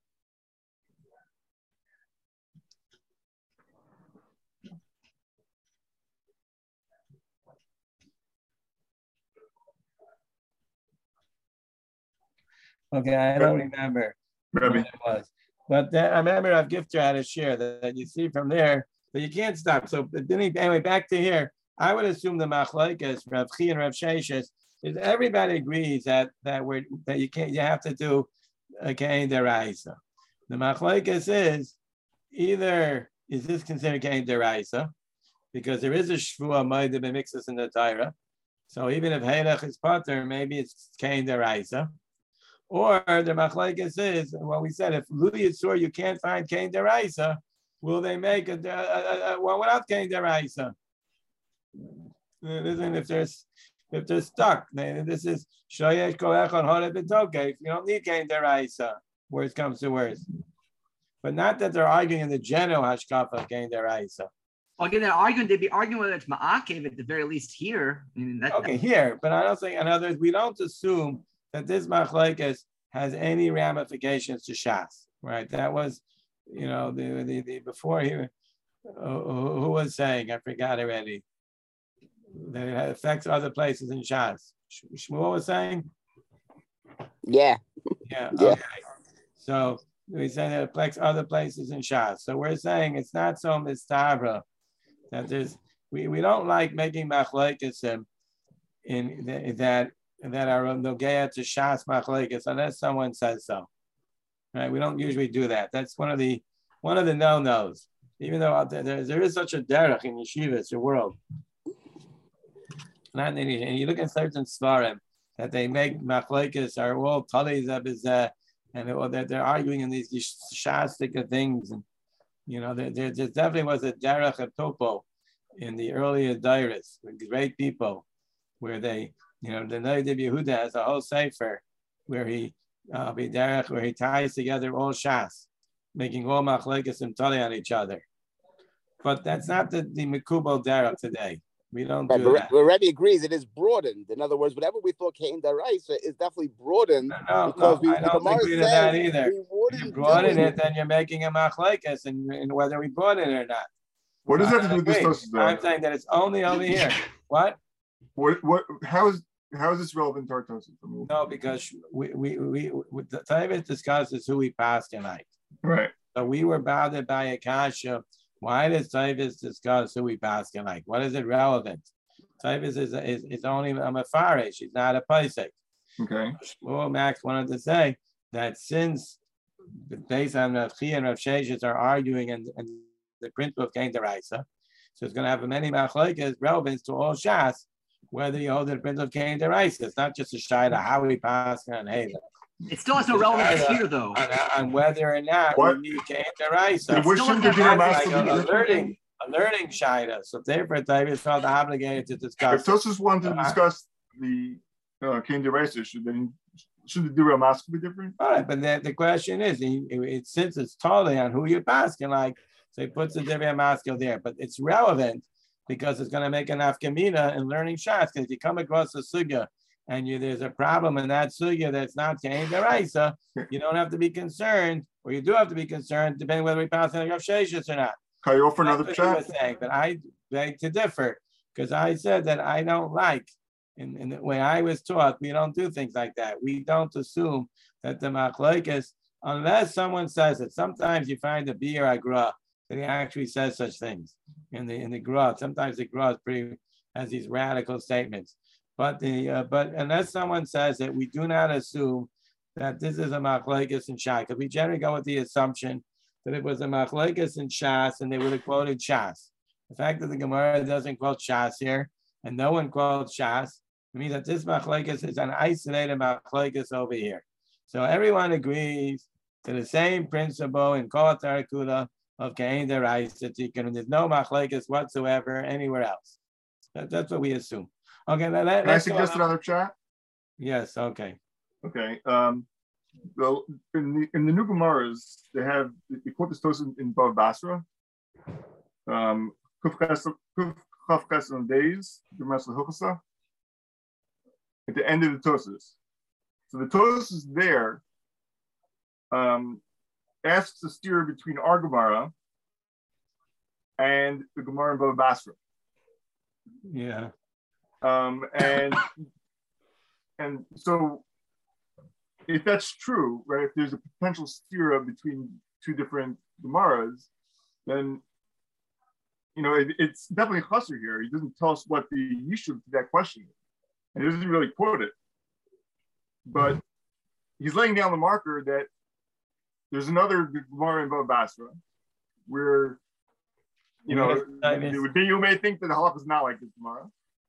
Okay, I don't remember what it was. But that, I remember I've Gifter had a share that, that you see from there, but you can't stop. So anyway, back to here. I would assume the machlokes, Rav Chi and Rav Sheshes, is everybody agrees that that we're that you can't you have to do a kain deraisa. The machlokes is either is this considered kain deraisa because there is a shvua moed b'mixus in the Torah. So even if Heilach is pater, maybe it's kain deraisa. Or the machlokes is, well, we said if Lu Yitzur you can't find kain deraisa, will they make a, a, a, a one without kain deraisa? Listen, if there's if they're stuck, then this is shoyesh kolechon horeb b'tokeh. If you don't need kain deraisa, worst comes to worst. But not that they're arguing in the general hashkafa kain deraisa. Well, again, they're arguing. They'd be arguing whether it's ma'akev at the very least here. I mean, that, okay, here, but I don't think. In other words, we don't assume that this machlokes has any ramifications to Shas, right? That was, you know, the the, the before he, uh, who was saying, I forgot already, that it affects other places in Shas. Shmuel was saying? Yeah. Yeah, yeah. okay. So we say that it affects other places in Shas. So we're saying it's not so mistavra that there's, we, we don't like making machlokes in, in that that are nogea to Shas machlokes unless someone says so. Right? We don't usually do that. That's one of the one of the no-nos. Even though there, there is such a derech in yeshivas, the world. Not in, and you look at certain svarim that they make machlokes are all talis abizeh, and they're, they're arguing in these shastika things, and you know there, there, there definitely was a derech of topo in the earlier dairas with great people, where they, you know, the Noda Yehuda has a whole sefer where he uh, derech where he ties together all shas, making all machlokes and tali on each other. But that's not the, the mikubal derech today. We don't but do that. But Rebbe agrees it is broadened. In other words, whatever we thought kain deraisa is definitely broadened. No, no, because no we, I don't agree to that either. If you broaden it, then you're making a machlokes, and, and whether we broaden it or not. What does so that have to do with this Tosfos, though? I'm saying that it's only over here. What? What? What? How is how is this relevant to our Tosfos? No, because we we we, we the Tavis discusses who we passed tonight. Right. So we were bounded by a kasha. Why does Tavis discuss who we pass tonight? What is it relevant? Tavis is, is is only a mefarish. She's not a paisek. Okay. Well, Max wanted to say that since based on Rav Chi and Rav Sheshes are arguing and, and the principle of kain deraisa, so it's going to have many machlokes relevance to all shas, whether you hold the principle of kain deraisa. It's not just a shaila how we pass on Hela. It still has no relevance here, though. On, on whether or not what? we need kain deraisa. Which shouldn't there be a like a, a learning, a learning shaila. So therefore, David felt obligated to discuss. If Tosfos wanted to discuss the uh, kain deraisa, should then should the dura mask be different? All right, but then the question is, it, it, since it's totally on who you're asking, like, so he puts the dura mask there, but it's relevant because it's going to make an afkamina in learning shots. Because if you come across a sugya and you there's a problem in that sugya that's not kain deraisa, you don't have to be concerned, or you do have to be concerned, depending whether we pass on Rav Sheshes or not. Can you offer another chat? Saying, but I beg to differ because I said that I don't like. In, in the way I was taught, we don't do things like that. We don't assume that the machlokes, unless someone says it. Sometimes you find a beer agra that he actually says such things in the in the gra. Sometimes the gra is pretty has these radical statements. But the uh, but unless someone says it, we do not assume that this is a machlokes in Shas, because we generally go with the assumption that it was a machlokes in Shas and they would have quoted Shas. The fact that the Gemara doesn't quote Shas here and no one quotes Shas, it means that this machlokes is an isolated machlokes over here. So everyone agrees to the same principle in Kol Tarakula of kain deraisa tikkun, and there's no machlokes whatsoever anywhere else. That, that's what we assume. Okay, let, let, Can I suggest another chat? Yes. Okay. Okay. Um, well, in the in the new Gemaras, they have they quote this Tosfos in Bava Basra. Um, Kuf days, the Masla at the end of the Tosfos. So the Tosfos there um, asks the steer between our Gemara and the Gemara in Bava Basra. Yeah. Um, and and so if that's true, right? If there's a potential steer between two different Gemaras, then you know it, it's definitely chasser here. He doesn't tell us what the yishuv to that question is. And he doesn't really quote it. But he's laying down the marker that there's another Gemara in Bava Basra where, you know, it would be, you may think that the halakha is not like this Gemara.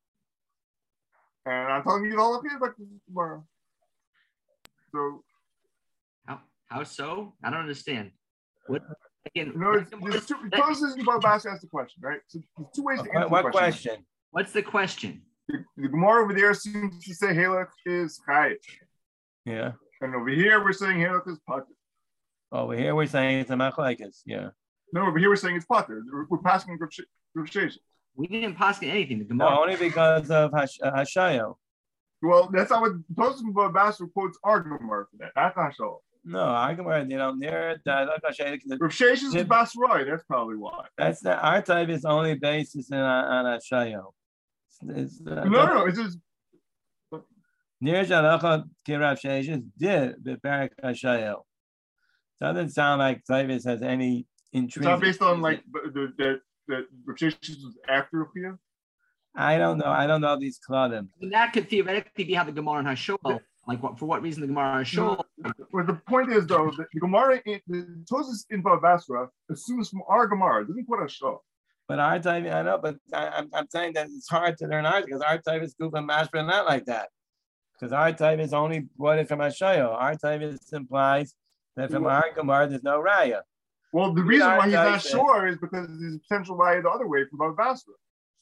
And I'm telling you the halakha is like this Gemara. So. How, how so? I don't understand. What? Again, you know, there's two, Tosfos in Bava Basra asked the question, right? So there's two ways to answer what, the what question. question? What's the question? The, the Gemara over there seems to say halakha is chayit. Yeah. And over here we're saying halakha is pater. Over here we're saying it's a machlekes. Yeah. No, over here we're saying it's pater. We're, we're passing Rav Sheshes. We didn't pass anything. The Gemara. No, only because of Hash, uh, Hashayo. Well, that's not what Tosfos in Bava Basra quotes our Gemara for that. That's not so. No, I can wear, you know, near that. Rav Sheshes is Basroi. That's probably why. That's the our type is only basis in on Hashayo. It's, uh, no, no, it's just. Near Jalacha Kirav Sheshes did the Barak Hashayo. Doesn't sound like Tavis has any intrinsic. It's not based on like the the the Rav Sheshes was after Ruchia. I don't know. I don't know these kladim. That could theoretically be how the Gemara in Hashol. Like, what for what reason the Gemara in Hashol? Well, the point is though, that the Gemara, in, the Tosfos in Bava Basra assumes from our Gemara, it doesn't put Hashol. But our type, I know, but I, I'm I'm saying that it's hard to learn ours because our type is Kufa Mashra not like that. Because our type is only brought it from Hashayo. Our type is implies that from our Gemara there's no raya. Well, the reason why he's not sure is because there's a potential raya the other way from Bava Basra.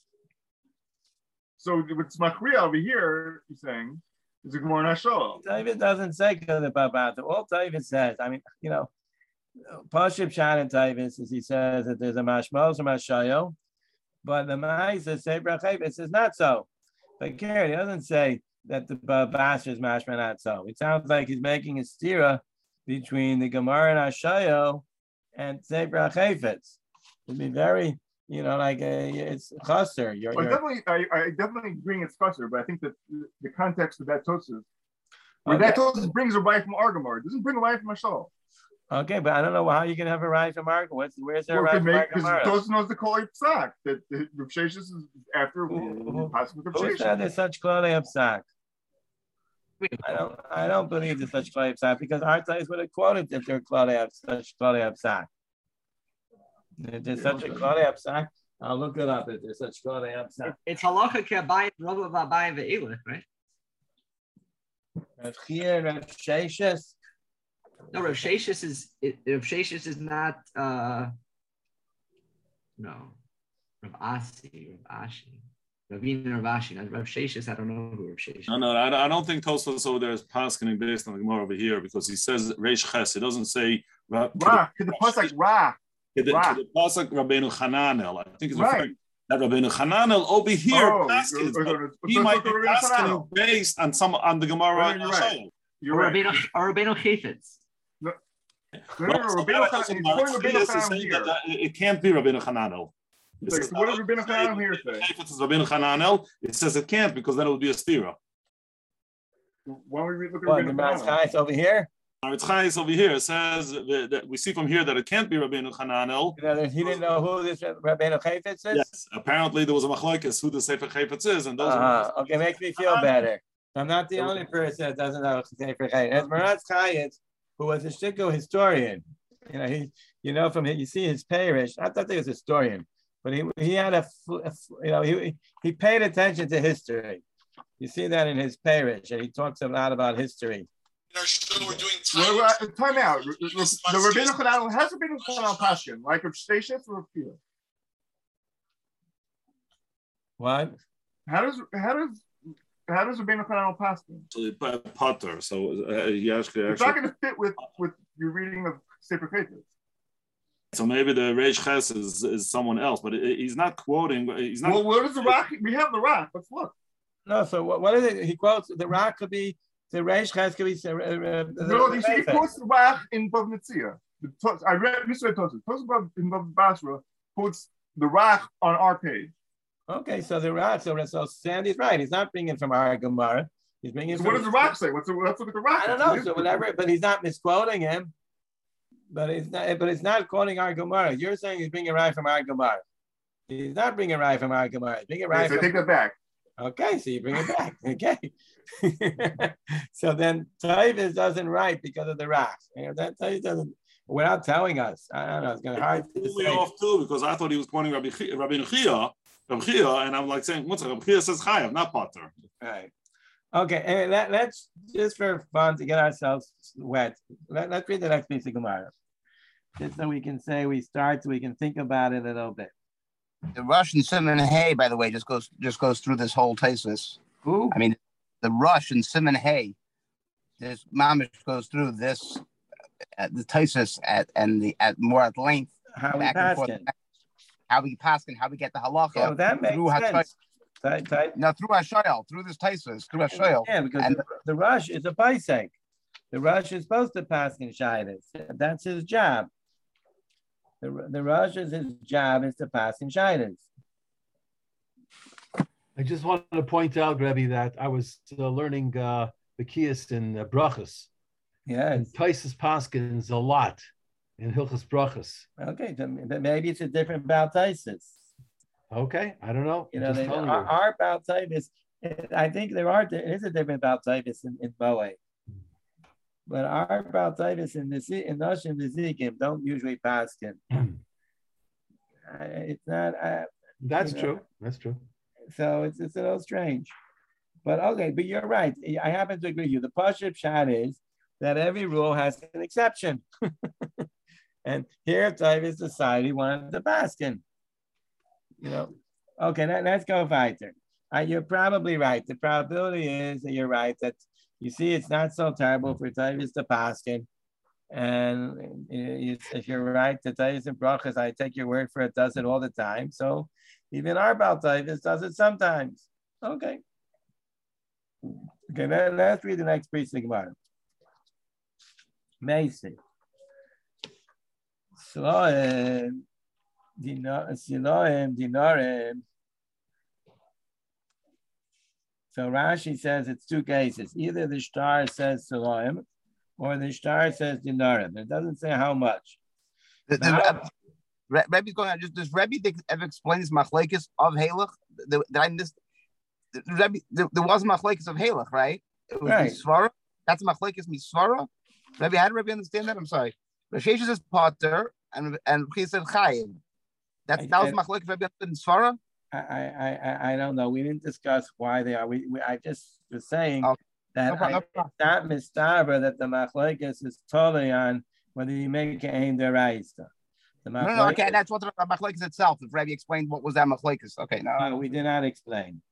So with Machriya over here, he's saying, is a Gemara Nashol. David doesn't say because of Bava. All David says, I mean, you know, Pashib Shan and David, as he says that there's a Mashmos or Mashayo, but the Ma'isa say Brachayvis is not so. But Gary, he doesn't say that the Bava is Mashma not so. It sounds like he's making a stira between the Gemara and Hashayo and say Brachayvis. It'd be very. You know, like a, it's chasser. You're, well, you're... definitely, I, I definitely agree it's chasser, but I think that the, the context of that Tosfos, where okay. that Tosfos brings a right from our Gemara, it doesn't bring a right from Hashol. Okay, but I don't know how you can have a right from our Gemara. Where's there well, a right from Because Tosfos knows the Kol Psak, that Rav Sheshes is after who, possible Rav Sheshes. Who said there's such Klolei Psak? I don't, I don't believe there's such Klolei Psak because our ties would have quoted if they're Klolei such Klolei Psak. There's such a Klolei Psak. I'll look it up if there's such Klolei Psak. It's halacha kebayim rova vabayim ve'ilach, right? Rav Chia, Rav Sheshes. No, Rav Sheshes is Rav Sheshes is not. Uh, no, Rav Asi, Rav Ashi, Ravina Rav Ashi. Rav Sheshes, I don't know who Rav Sheshes. No, no, I, I don't think Tosfos over there is paskening based on the Gemara over here because he says Reish Ches. It doesn't say Ra. To the pasuk Ra. To the pasuk Rabbeinu Hananel. I think it's right. That Rabbeinu Hananel over here oh, paskins, uh, uh, but he uh, might be uh, paskening based on some on the Gemara. Right, you're right. You're or right. Rabbeinu, or Rabbeinu Chayfetz. No, no, no, no, Rabbeinu Hananel. It can't be Rabbeinu Hananel. Like, so what does Rabbeinu Hananel here say? If it's Rabbeinu Hananel, it says it can't because then it would be a stira. Why don't we look at What, Rabbeinu the Hananel? Matzchais over here? It's Chayes over here. It says that we see from here that it can't be Rabbeinu Hananel. You know, he didn't know who this Rabbeinu Chayfetz is? Yes, apparently there was a machlokes who the Sefer Chayfetz is, and those uh-huh. are Okay, makes me feel better. I'm not the only person that doesn't know Sefer Chayfetz. It's Maratz Chayetz, who was a Shtickle historian. You know, he, you know, from you see his parish. I thought he was a historian, but he he had a, a you know, he he paid attention to history. You see that in his parish, and he talks a lot about history. Our show, we're doing time. Well, uh, time out. The Rabbeinu Hananel has Rabbeinu Hananel paskin, like Rav Sheshes or Rav Chia. What? How does how does how does Rabbeinu Hananel paskin? So Potter. So uh, he actually, it's not going to fit with with your reading of Sefer Chayfetz. So maybe the Reish Ches is, is someone else, but he's not quoting. He's not. Well, what is the rock? We have the rock. Let's look. No. So what, what is it? He quotes the rock could be. The Reish Ches could be. Uh, uh, no, he, he quotes the rock in Bav Metzia. I read Mister Tosfos. Tosfos in Bav Basra quotes the rock on our page. Okay, so the rock. So, so Sandy's right. He's not bringing from our Gemara. He's bringing. So from what does the rock say? What's the, let's look at the rock. I don't know. So whatever, but he's not misquoting him. But it's not. But it's not quoting our Gemara. You're saying he's bringing right from our Gemara. He's not bringing right from our Gemara. He's bringing right. Yes, from, I take that back. Okay, so you bring it back. Okay. So then Tavis doesn't write because of the Rash. You know, that Tavis doesn't, without telling us. I don't know, it's going to hard to Threw me say. off too because I thought he was quoting Rabbi Chi- Rabbi Chia, Rabbi Chia, and I'm like saying, what's Rabbi Chia says Chayav, not Potter. Right. Okay, and let, let's, just for fun, to get ourselves wet, let, let's read the next piece of Gemara. Just so we can say we start, so we can think about it a little bit. The Russian Simon Hay, by the way, just goes just goes through this whole thesis. Who? I mean, the Russian Simon Hay, this mamish goes through this uh, the thesis at and the at more at length. How we back and forth, paskin. how we paskin, how we get the halacha. Yeah, well, that makes through sense. Hashayel. Tight, tight. No, through Hashayel, through this thesis, through Hashayel. Yeah, because And- the, the Rush is a Paisek. The Rush is supposed to pass in Shaidas. That's his job. The, the Rush is his job is to pass in Shaidas. I just wanted to point out, Rebbe, that I was uh, learning uh, the Kiyas in uh, Brachas. Yes. And Taisus Paskins a lot in Hilchas Brachas. Okay, then then maybe it's a different Baltaisis. Okay, I don't know. You know, Just they, telling our, you. our Baltaitis, I think there are there is a different Baltaitis in, in Moe. But our Baltaitis in the in Nosh and the Zikim don't usually pass him. It's not. Uh, That's you know, true. That's true. So it's, it's a little strange. But okay, but you're right. I happen to agree with you. The Pashup shot is that every rule has an exception. And here Tavis society wanted the baskin. You know, okay, let, let's go weiter. Uh, you're probably right. The probability is that you're right, that you see it's not so terrible for Tavis to baskin. And you, if you're right, the Tavis and Brachas, I take your word for it, does it all the time. So even our Baal Tavis does it sometimes. Okay. Okay, let, let's read the next piece of Gemara. Mason. Siloim, Siloim, Dinarim. So Rashi says it's two cases. Either the star says Siloim or the star says Dinarim. It doesn't say how much. The, the, How- Re- Rebbe's going on. Just does Rebbe think- ever explain this machlekes of Halach? Did I miss? the- Rebbe, there, there was machlekes of Halach, right? It was Right. Misvara. That's machlekes Misvara. Rebbe, how did Rebbe understand that? I'm sorry. Rashesh is Potter and and he said Chaim. That's I- that was I- machlekes Rebbe in Misvara. I, I, I, I don't know. We didn't discuss why they are. We, we I just was saying Okay. that No problem, I, no problem. it's not mistaber that the machlekes is totally on whether you make it aim deraisa. The No, no, no, okay, machlekes- that's what the machlekes itself. If Rebbe explained what was that machlekes, okay, no, No, we did not explain.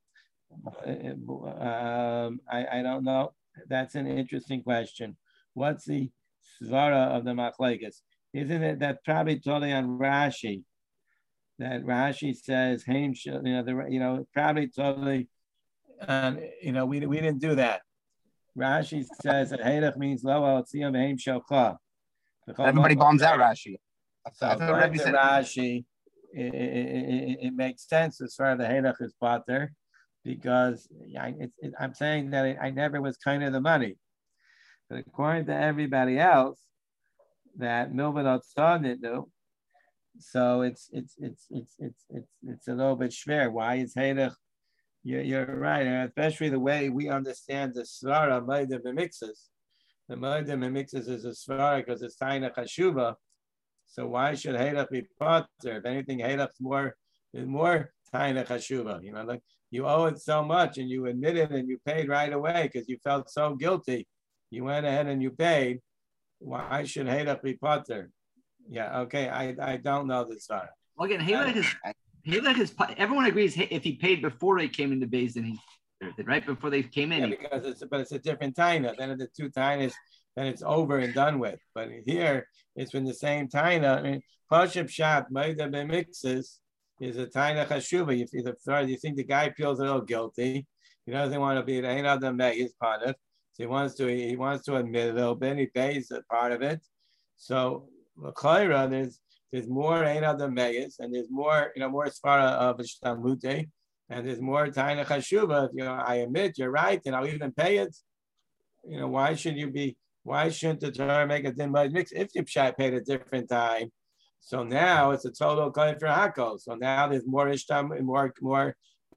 Um, I, I don't know. That's an interesting question. What's the svara of the machlekes? Isn't it that probably totally on Rashi? That Rashi says, "Haim," you know, the you know, probably totally, and you know, we we didn't do that. Rashi says that Heidach means lo al tziyam haim shalcha. everybody bombs out Rashi. So I thought according Rebbe to said- Rashi, it, it, it, it makes sense as far as the Heidach is Potter, because I, it's, it, I'm saying that it, I never was kind of the money. But according to everybody else, that Milvan Otzon didn't do. So it's it's it's it's it's it's it's a little bit schwer. Why is Heidach? You're, you're right, and especially the way we understand the Svara Maidim Mimixes. The Maidim Mimixes is a Svara because it's Taina Chashuva. So why should Heidach be Potter? If anything, Heidach's more is more Taina Chashuva. You know, like you owe it so much and you admit it and you paid right away because you felt so guilty. You went ahead and you paid. Why should Heidach be Potter? Yeah, okay, I, I don't know this Svara. Well, again, Halak is Halak is. Everyone agrees if he paid before they came into base, then he right before they came in. Yeah, he- because it's but it's a different taina. Then the two tainas, then it's over and done with. But here it's been the same taina. I mean, Pashup Shat Maida Bemixes is a taina chashuva. You see the third, you think the guy feels a little guilty. He doesn't want to be the ain't other his part of. So he wants to he wants to admit a little bit. He pays a part of it. So L'chaira, there's there's more ain't other megas, and there's more you know more svara of shtamute. And there's more taina chashuva. You know, I admit you're right, and I'll even pay it. You know, why should you be? Why shouldn't the Torah make a din by mix if you paid a different time? So now it's a total coin for hako. So now there's more ishtam, more more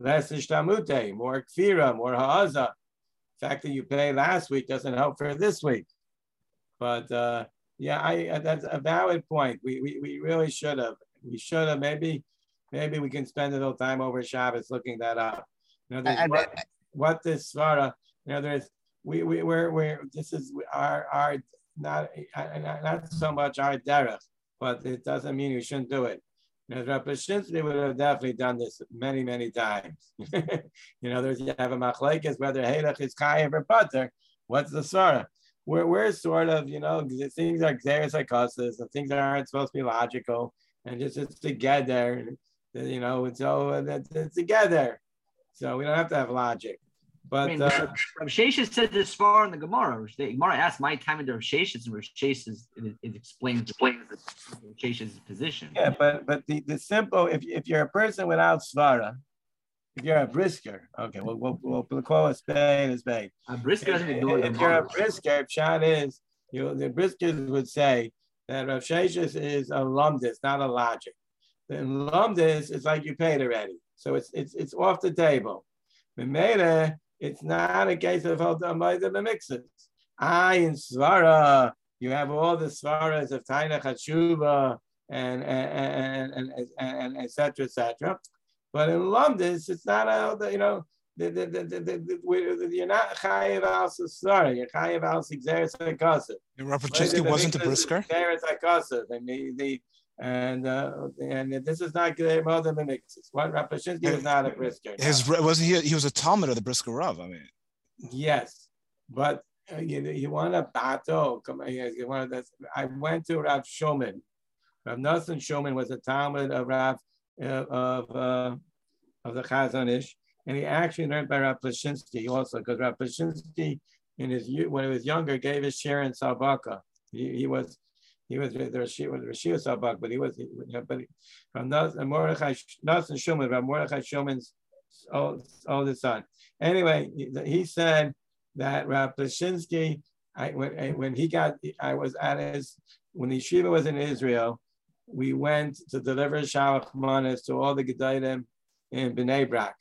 less ishtamute, more kfira, more ha'aza. The fact that you paid last week doesn't help for this week. But uh, yeah, I that's a valid point. We we, we really should have. We should have maybe maybe we can spend a little time over Shabbos looking that up. You know, there's what, what this svara. You know, there's we we we're we're this is our our not not so much our derech, but it doesn't mean we shouldn't do it. You know, Rav Pashtinsky would have definitely done this many, many times. You know, there's you have a machlekes whether Heilach is chayav or pater. What's the svara? We're, we're sort of, you know, things are xeris psychosis and things that aren't supposed to be logical and just it's together, you know, and so it's together. So we don't have to have logic. But I mean, uh, Rav Sheshes said this far in the Gemara. The Gemara asked my time into Rav Sheshes, and Rav Sheshes it, it explains explains Rav Sheshes' position. Yeah, but but the, the simple if if you're a person without svara, if you're a brisker, okay, we'll we'll, we'll call a spade a spade. A brisker doesn't ignore If, if you're a brisker, shot is you know, the briskers would say that Rav Sheshes is a lumdis, not a logic. The lumdis is like you paid already, so it's it's it's off the table. Memeda, it's not a case of the mixes. I in Svara, you have all the Svaras of Taina Chatshuva and and and and and et cetera, et cetera. But in Lumdis, it's not a you know the the the, the, the, the you're not Chayev al Svara, you're Chayev al Xeris Hakasa. Rav Pashtinsky wasn't a brisker. Xeris Hakasa, and the the and uh, and this is not good more than the mixes. What Rav Pashtinsky was not a brisker. His no. was he? He was a Talmud of the brisker Rav. I mean, yes, but uh, you you want a battle? Come on, you want this. I went to Rav Shoman. Rav Nosson Shoman was a Talmud of Rav uh, of uh, of the Chazon Ish, and he actually learned by Rav Pashtinsky also because Rav Pashtinsky in his when he was younger gave his share in Sabaka. He, he was. He was the Rashi was Rashi Sabak, but he was but he, from Mordechai Nosson Shuman, from Mordechai Shuman's oldest son. Anyway, he, he said that Rav Pashtinsky, I when when he got I was at his when the yeshiva was in Israel, we went to deliver Shalach Manas to all the Gedolim in Bnei Brak,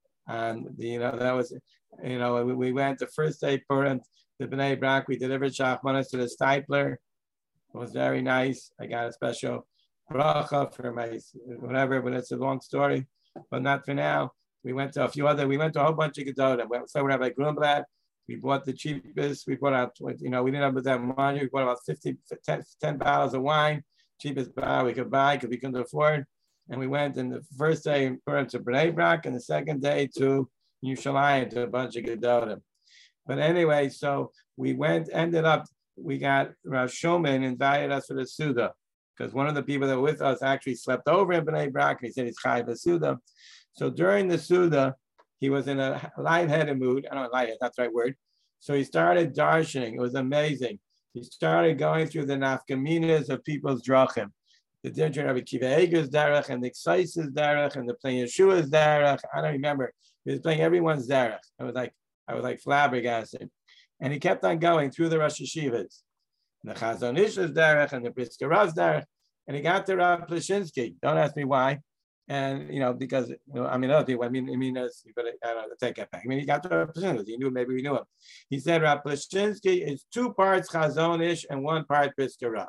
and the, you know that was you know we, we went the first day Purim to Bnei Brak. We delivered Shalach Manas to the Steipler. It was very nice. I got a special bracha for my whatever, but it's a long story, but not for now. We went to a few other, we went to a whole bunch of Gedolim. We so Rabbi Grunblatt, we bought the cheapest, we bought out, you know, we didn't have that money. We bought about fifty, ten, ten bottles of wine, cheapest bottle we could buy because we couldn't afford. And we went in the first day to Bnei Brak and the second day to Yerushalayim to a bunch of Gedolim. But anyway, so we went, ended up, we got Rav Shoman invited us for the Suda because one of the people that were with us actually slept over in Bnei Brak. He said he's Chayav the Suda. So during the Suda, he was in a lightheaded mood. I don't know, lightheaded, that's the right word. So he started darshaning. It was amazing. He started going through the nafkaminas of people's drachim. The different Rabbi Kiva Eger's derech and the Ksaisa's derech and the playing Yeshua's derech. I don't remember. He was playing everyone's derech. I was like, I was like flabbergasted. And he kept on going through the Rosh Yeshivas, the Chazon Ish's derech and the Brisker Rav's derech, and he got to Rav Pashtinsky. Don't ask me why, and you know because you know, I mean other people. I mean I mean but I don't know, take it back. I mean he got to Rav Pashtinsky. He knew maybe we knew him. He said Rav Pashtinsky is two parts Chazon Ish and one part Brisker Rav.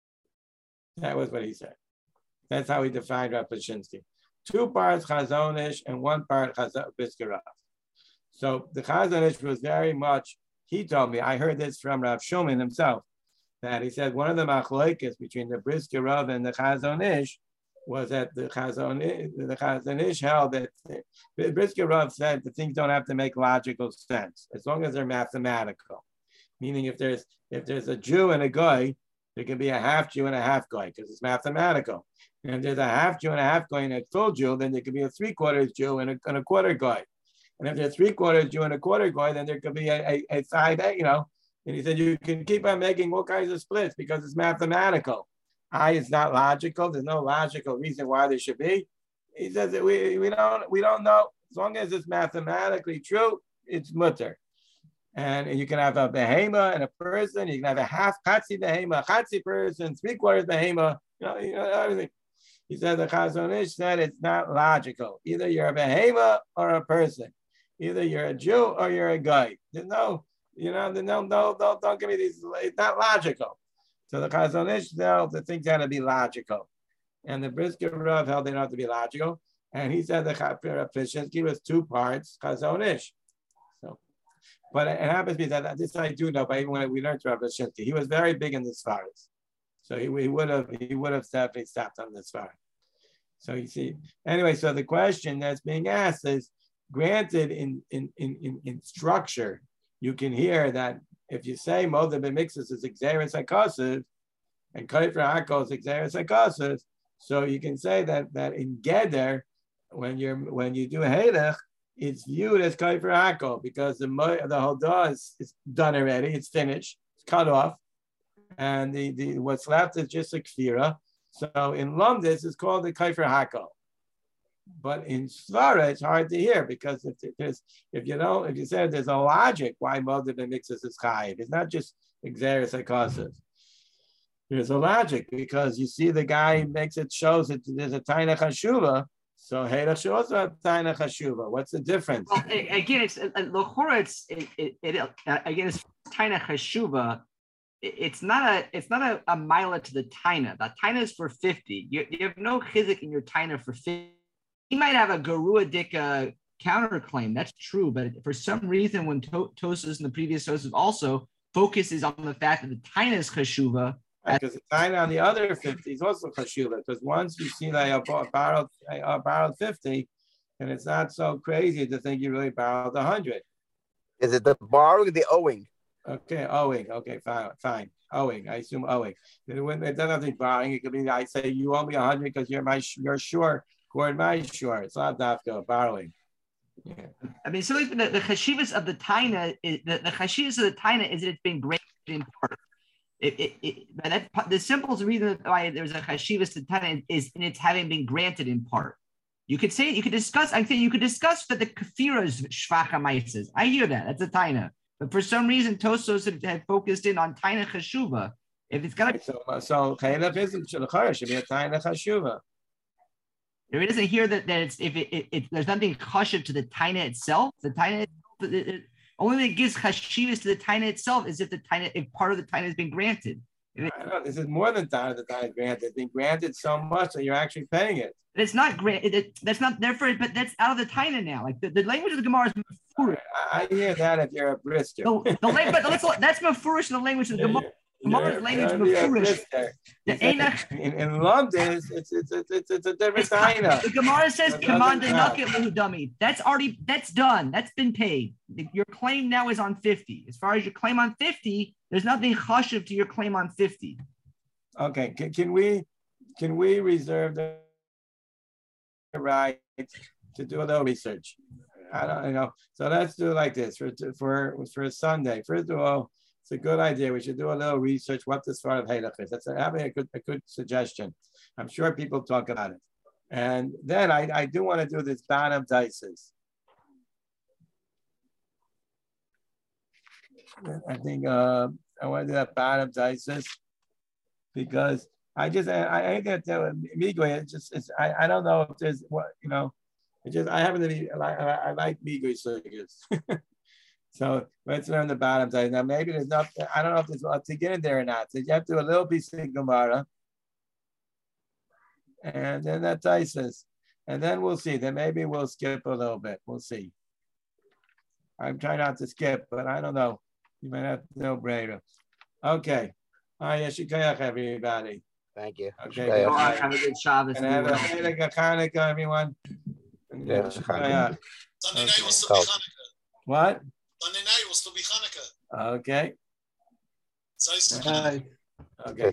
That was what he said. That's how he defined Rav Pashtinsky. Two parts Chazon Ish and one part Brisker Rav. So the Chazon Ish was very much. He told me, I heard this from Rav Shoman himself, that he said one of the machlokes between the Brisker Rav and the Chazon Ish was that the Chazon the Chazon Ish held that the Brisker Rav said that things don't have to make logical sense as long as they're mathematical. Meaning, if there's if there's a Jew and a guy, there can be a half Jew and a half guy because it's mathematical. And if there's a half Jew and a half guy and a full Jew, then there could be a three quarters Jew and a, and a quarter guy. And if there's three quarters Jew and a quarter guy, then there could be a, a, a side, you know. And he said you can keep on making all kinds of splits because it's mathematical. I is not logical. There's no logical reason why there should be. He says that we, we don't we don't know. As long as it's mathematically true, it's mutter. And you can have a behema and a person. You can have a half chatzi behema, a chatzi person, three quarters behema. You know, you know everything. He said the Chazon Ish said it's not logical. Either you're a behemoth or a person. Either you're a Jew or you're a guy. There's no, you know, no, no, don't, don't give me these. It's not logical. So the Chazon Ish held the things had to be logical, and the Brisker Rav held they don't have to be logical. And he said the Pishinsky was two parts Chazon Ish. So, but it happens to be that this I do know. But even when we learned Rav Pishinsky, he was very big in the Svaras. So he, he would have he would have definitely stopped on the Svara. So you see, anyway. So the question that's being asked is, granted, in in in in, in structure, you can hear that if you say Moda B'Mixus is Xeris HaKosiv and Kaifer Hakol is Xeris HaKosiv, so you can say that that in Geder, when you're when you do Heilech, it's viewed as Kaifer Hakol because the the Hodah is, is done already, it's finished, it's cut off, and the, the what's left is just a Kfira. So in Lumdis, it's called the Kaifer Hakol. But in Svara, it's hard to hear because if there's, if you know, if you said there's a logic why Moda B'Mixus is Chayiv, it's not just Xeris HaKosiv. There's a logic because you see the guy makes it shows that there's a Taina Chashuva, so Heilach should also have Taina Chashuva. What's the difference? Well, again, it's L'chora. It's it, it, it uh, again, it's Taina Chashuva. It's not a it's not a, a mila to the Taina. The Taina is for fifty. You, you have no chizik in your Taina for fifty. He might have a Garua Dika counterclaim. That's true, but for some reason, when to- Tosas and the previous Tosas also focuses on the fact that the Taina is Chashuva. Because the Taina on the other fifty is also Chashuva. Because once you see that I borrowed, I borrowed fifty, and it's not so crazy to think you really borrowed one hundred. Is it the borrowing or the owing? Okay, owing. Okay, fine, fine. Owing. I assume owing. It doesn't have to be borrowing. It could be I say you owe me one hundred because you're my you're sure. Cord my sure. It's not dafka borrowing. Yeah. I mean, so the, the chashivas of the taina is the, the chashivas of the taina is that it's been granted in part. It, it, it, that, the simple reason why there's a chashivas to the taina is in its having been granted in part. You could say you could discuss. I think you could discuss that the kafira is shvacha maises. I hear that. That's a taina. But for some reason, Tosos had, had focused in on taina chashuva. If it's got so so chaylev isn't shulchar should be a taina chashuva. If it doesn't hear that, that it's if it, it, it there's nothing chashiv to the taina itself, the taina it, it, only thing that gives chashivas to the taina itself is if the taina if part of the taina has been granted. If it, I know, this is more than taina. The taina is granted. It's been granted so much that you're actually paying it. It's not granted. It, that's not therefore, but that's out of the taina now. Like the, the language of the Gemara is mafurish. I, I hear that if you're a brisker. The, the language, but let's, that's mafurish in the language of the Gemara. Gemara's language mafurish. In, in London, it's it's it's it's, it's a different taina. The Gemara says "Command nakit l'hudami." That's already that's done. That's been paid. Your claim now is on fifty. As far as your claim on fifty, there's nothing chashiv to your claim on fifty. Okay, can, can we can we reserve the right to do a little research? I don't you know. So let's do it like this for for for a Sunday. First of all, it's a good idea. We should do a little research what this sort of Heilach is. That's having a good a good suggestion. I'm sure people talk about it. And then I, I do want to do this ban of dices. I think uh, I want to do that ban of dices because I just I I get to Migui. It just it's, I I don't know if there's what you know. It just I happen to be I, I, I like Migui sugas. So let's learn the bottom side. Now maybe there's not. I don't know if there's to get in there or not. So you have to do a little piece of Gemara, and then that's ISIS, and then we'll see. Then maybe we'll skip a little bit. We'll see. I'm trying not to skip, but I don't know. You might have to know brainer. Okay. Hi, Yeshikayach, everybody. Thank you. Okay. Good Right, have a good Shabbos. And have a Hanukkah, Hanukkah, everyone. Yeah, Yeshikayach. Sunday night will still be Hanukkah. What? Sunday night will still be Hanukkah. Okay. Zeiss. Okay.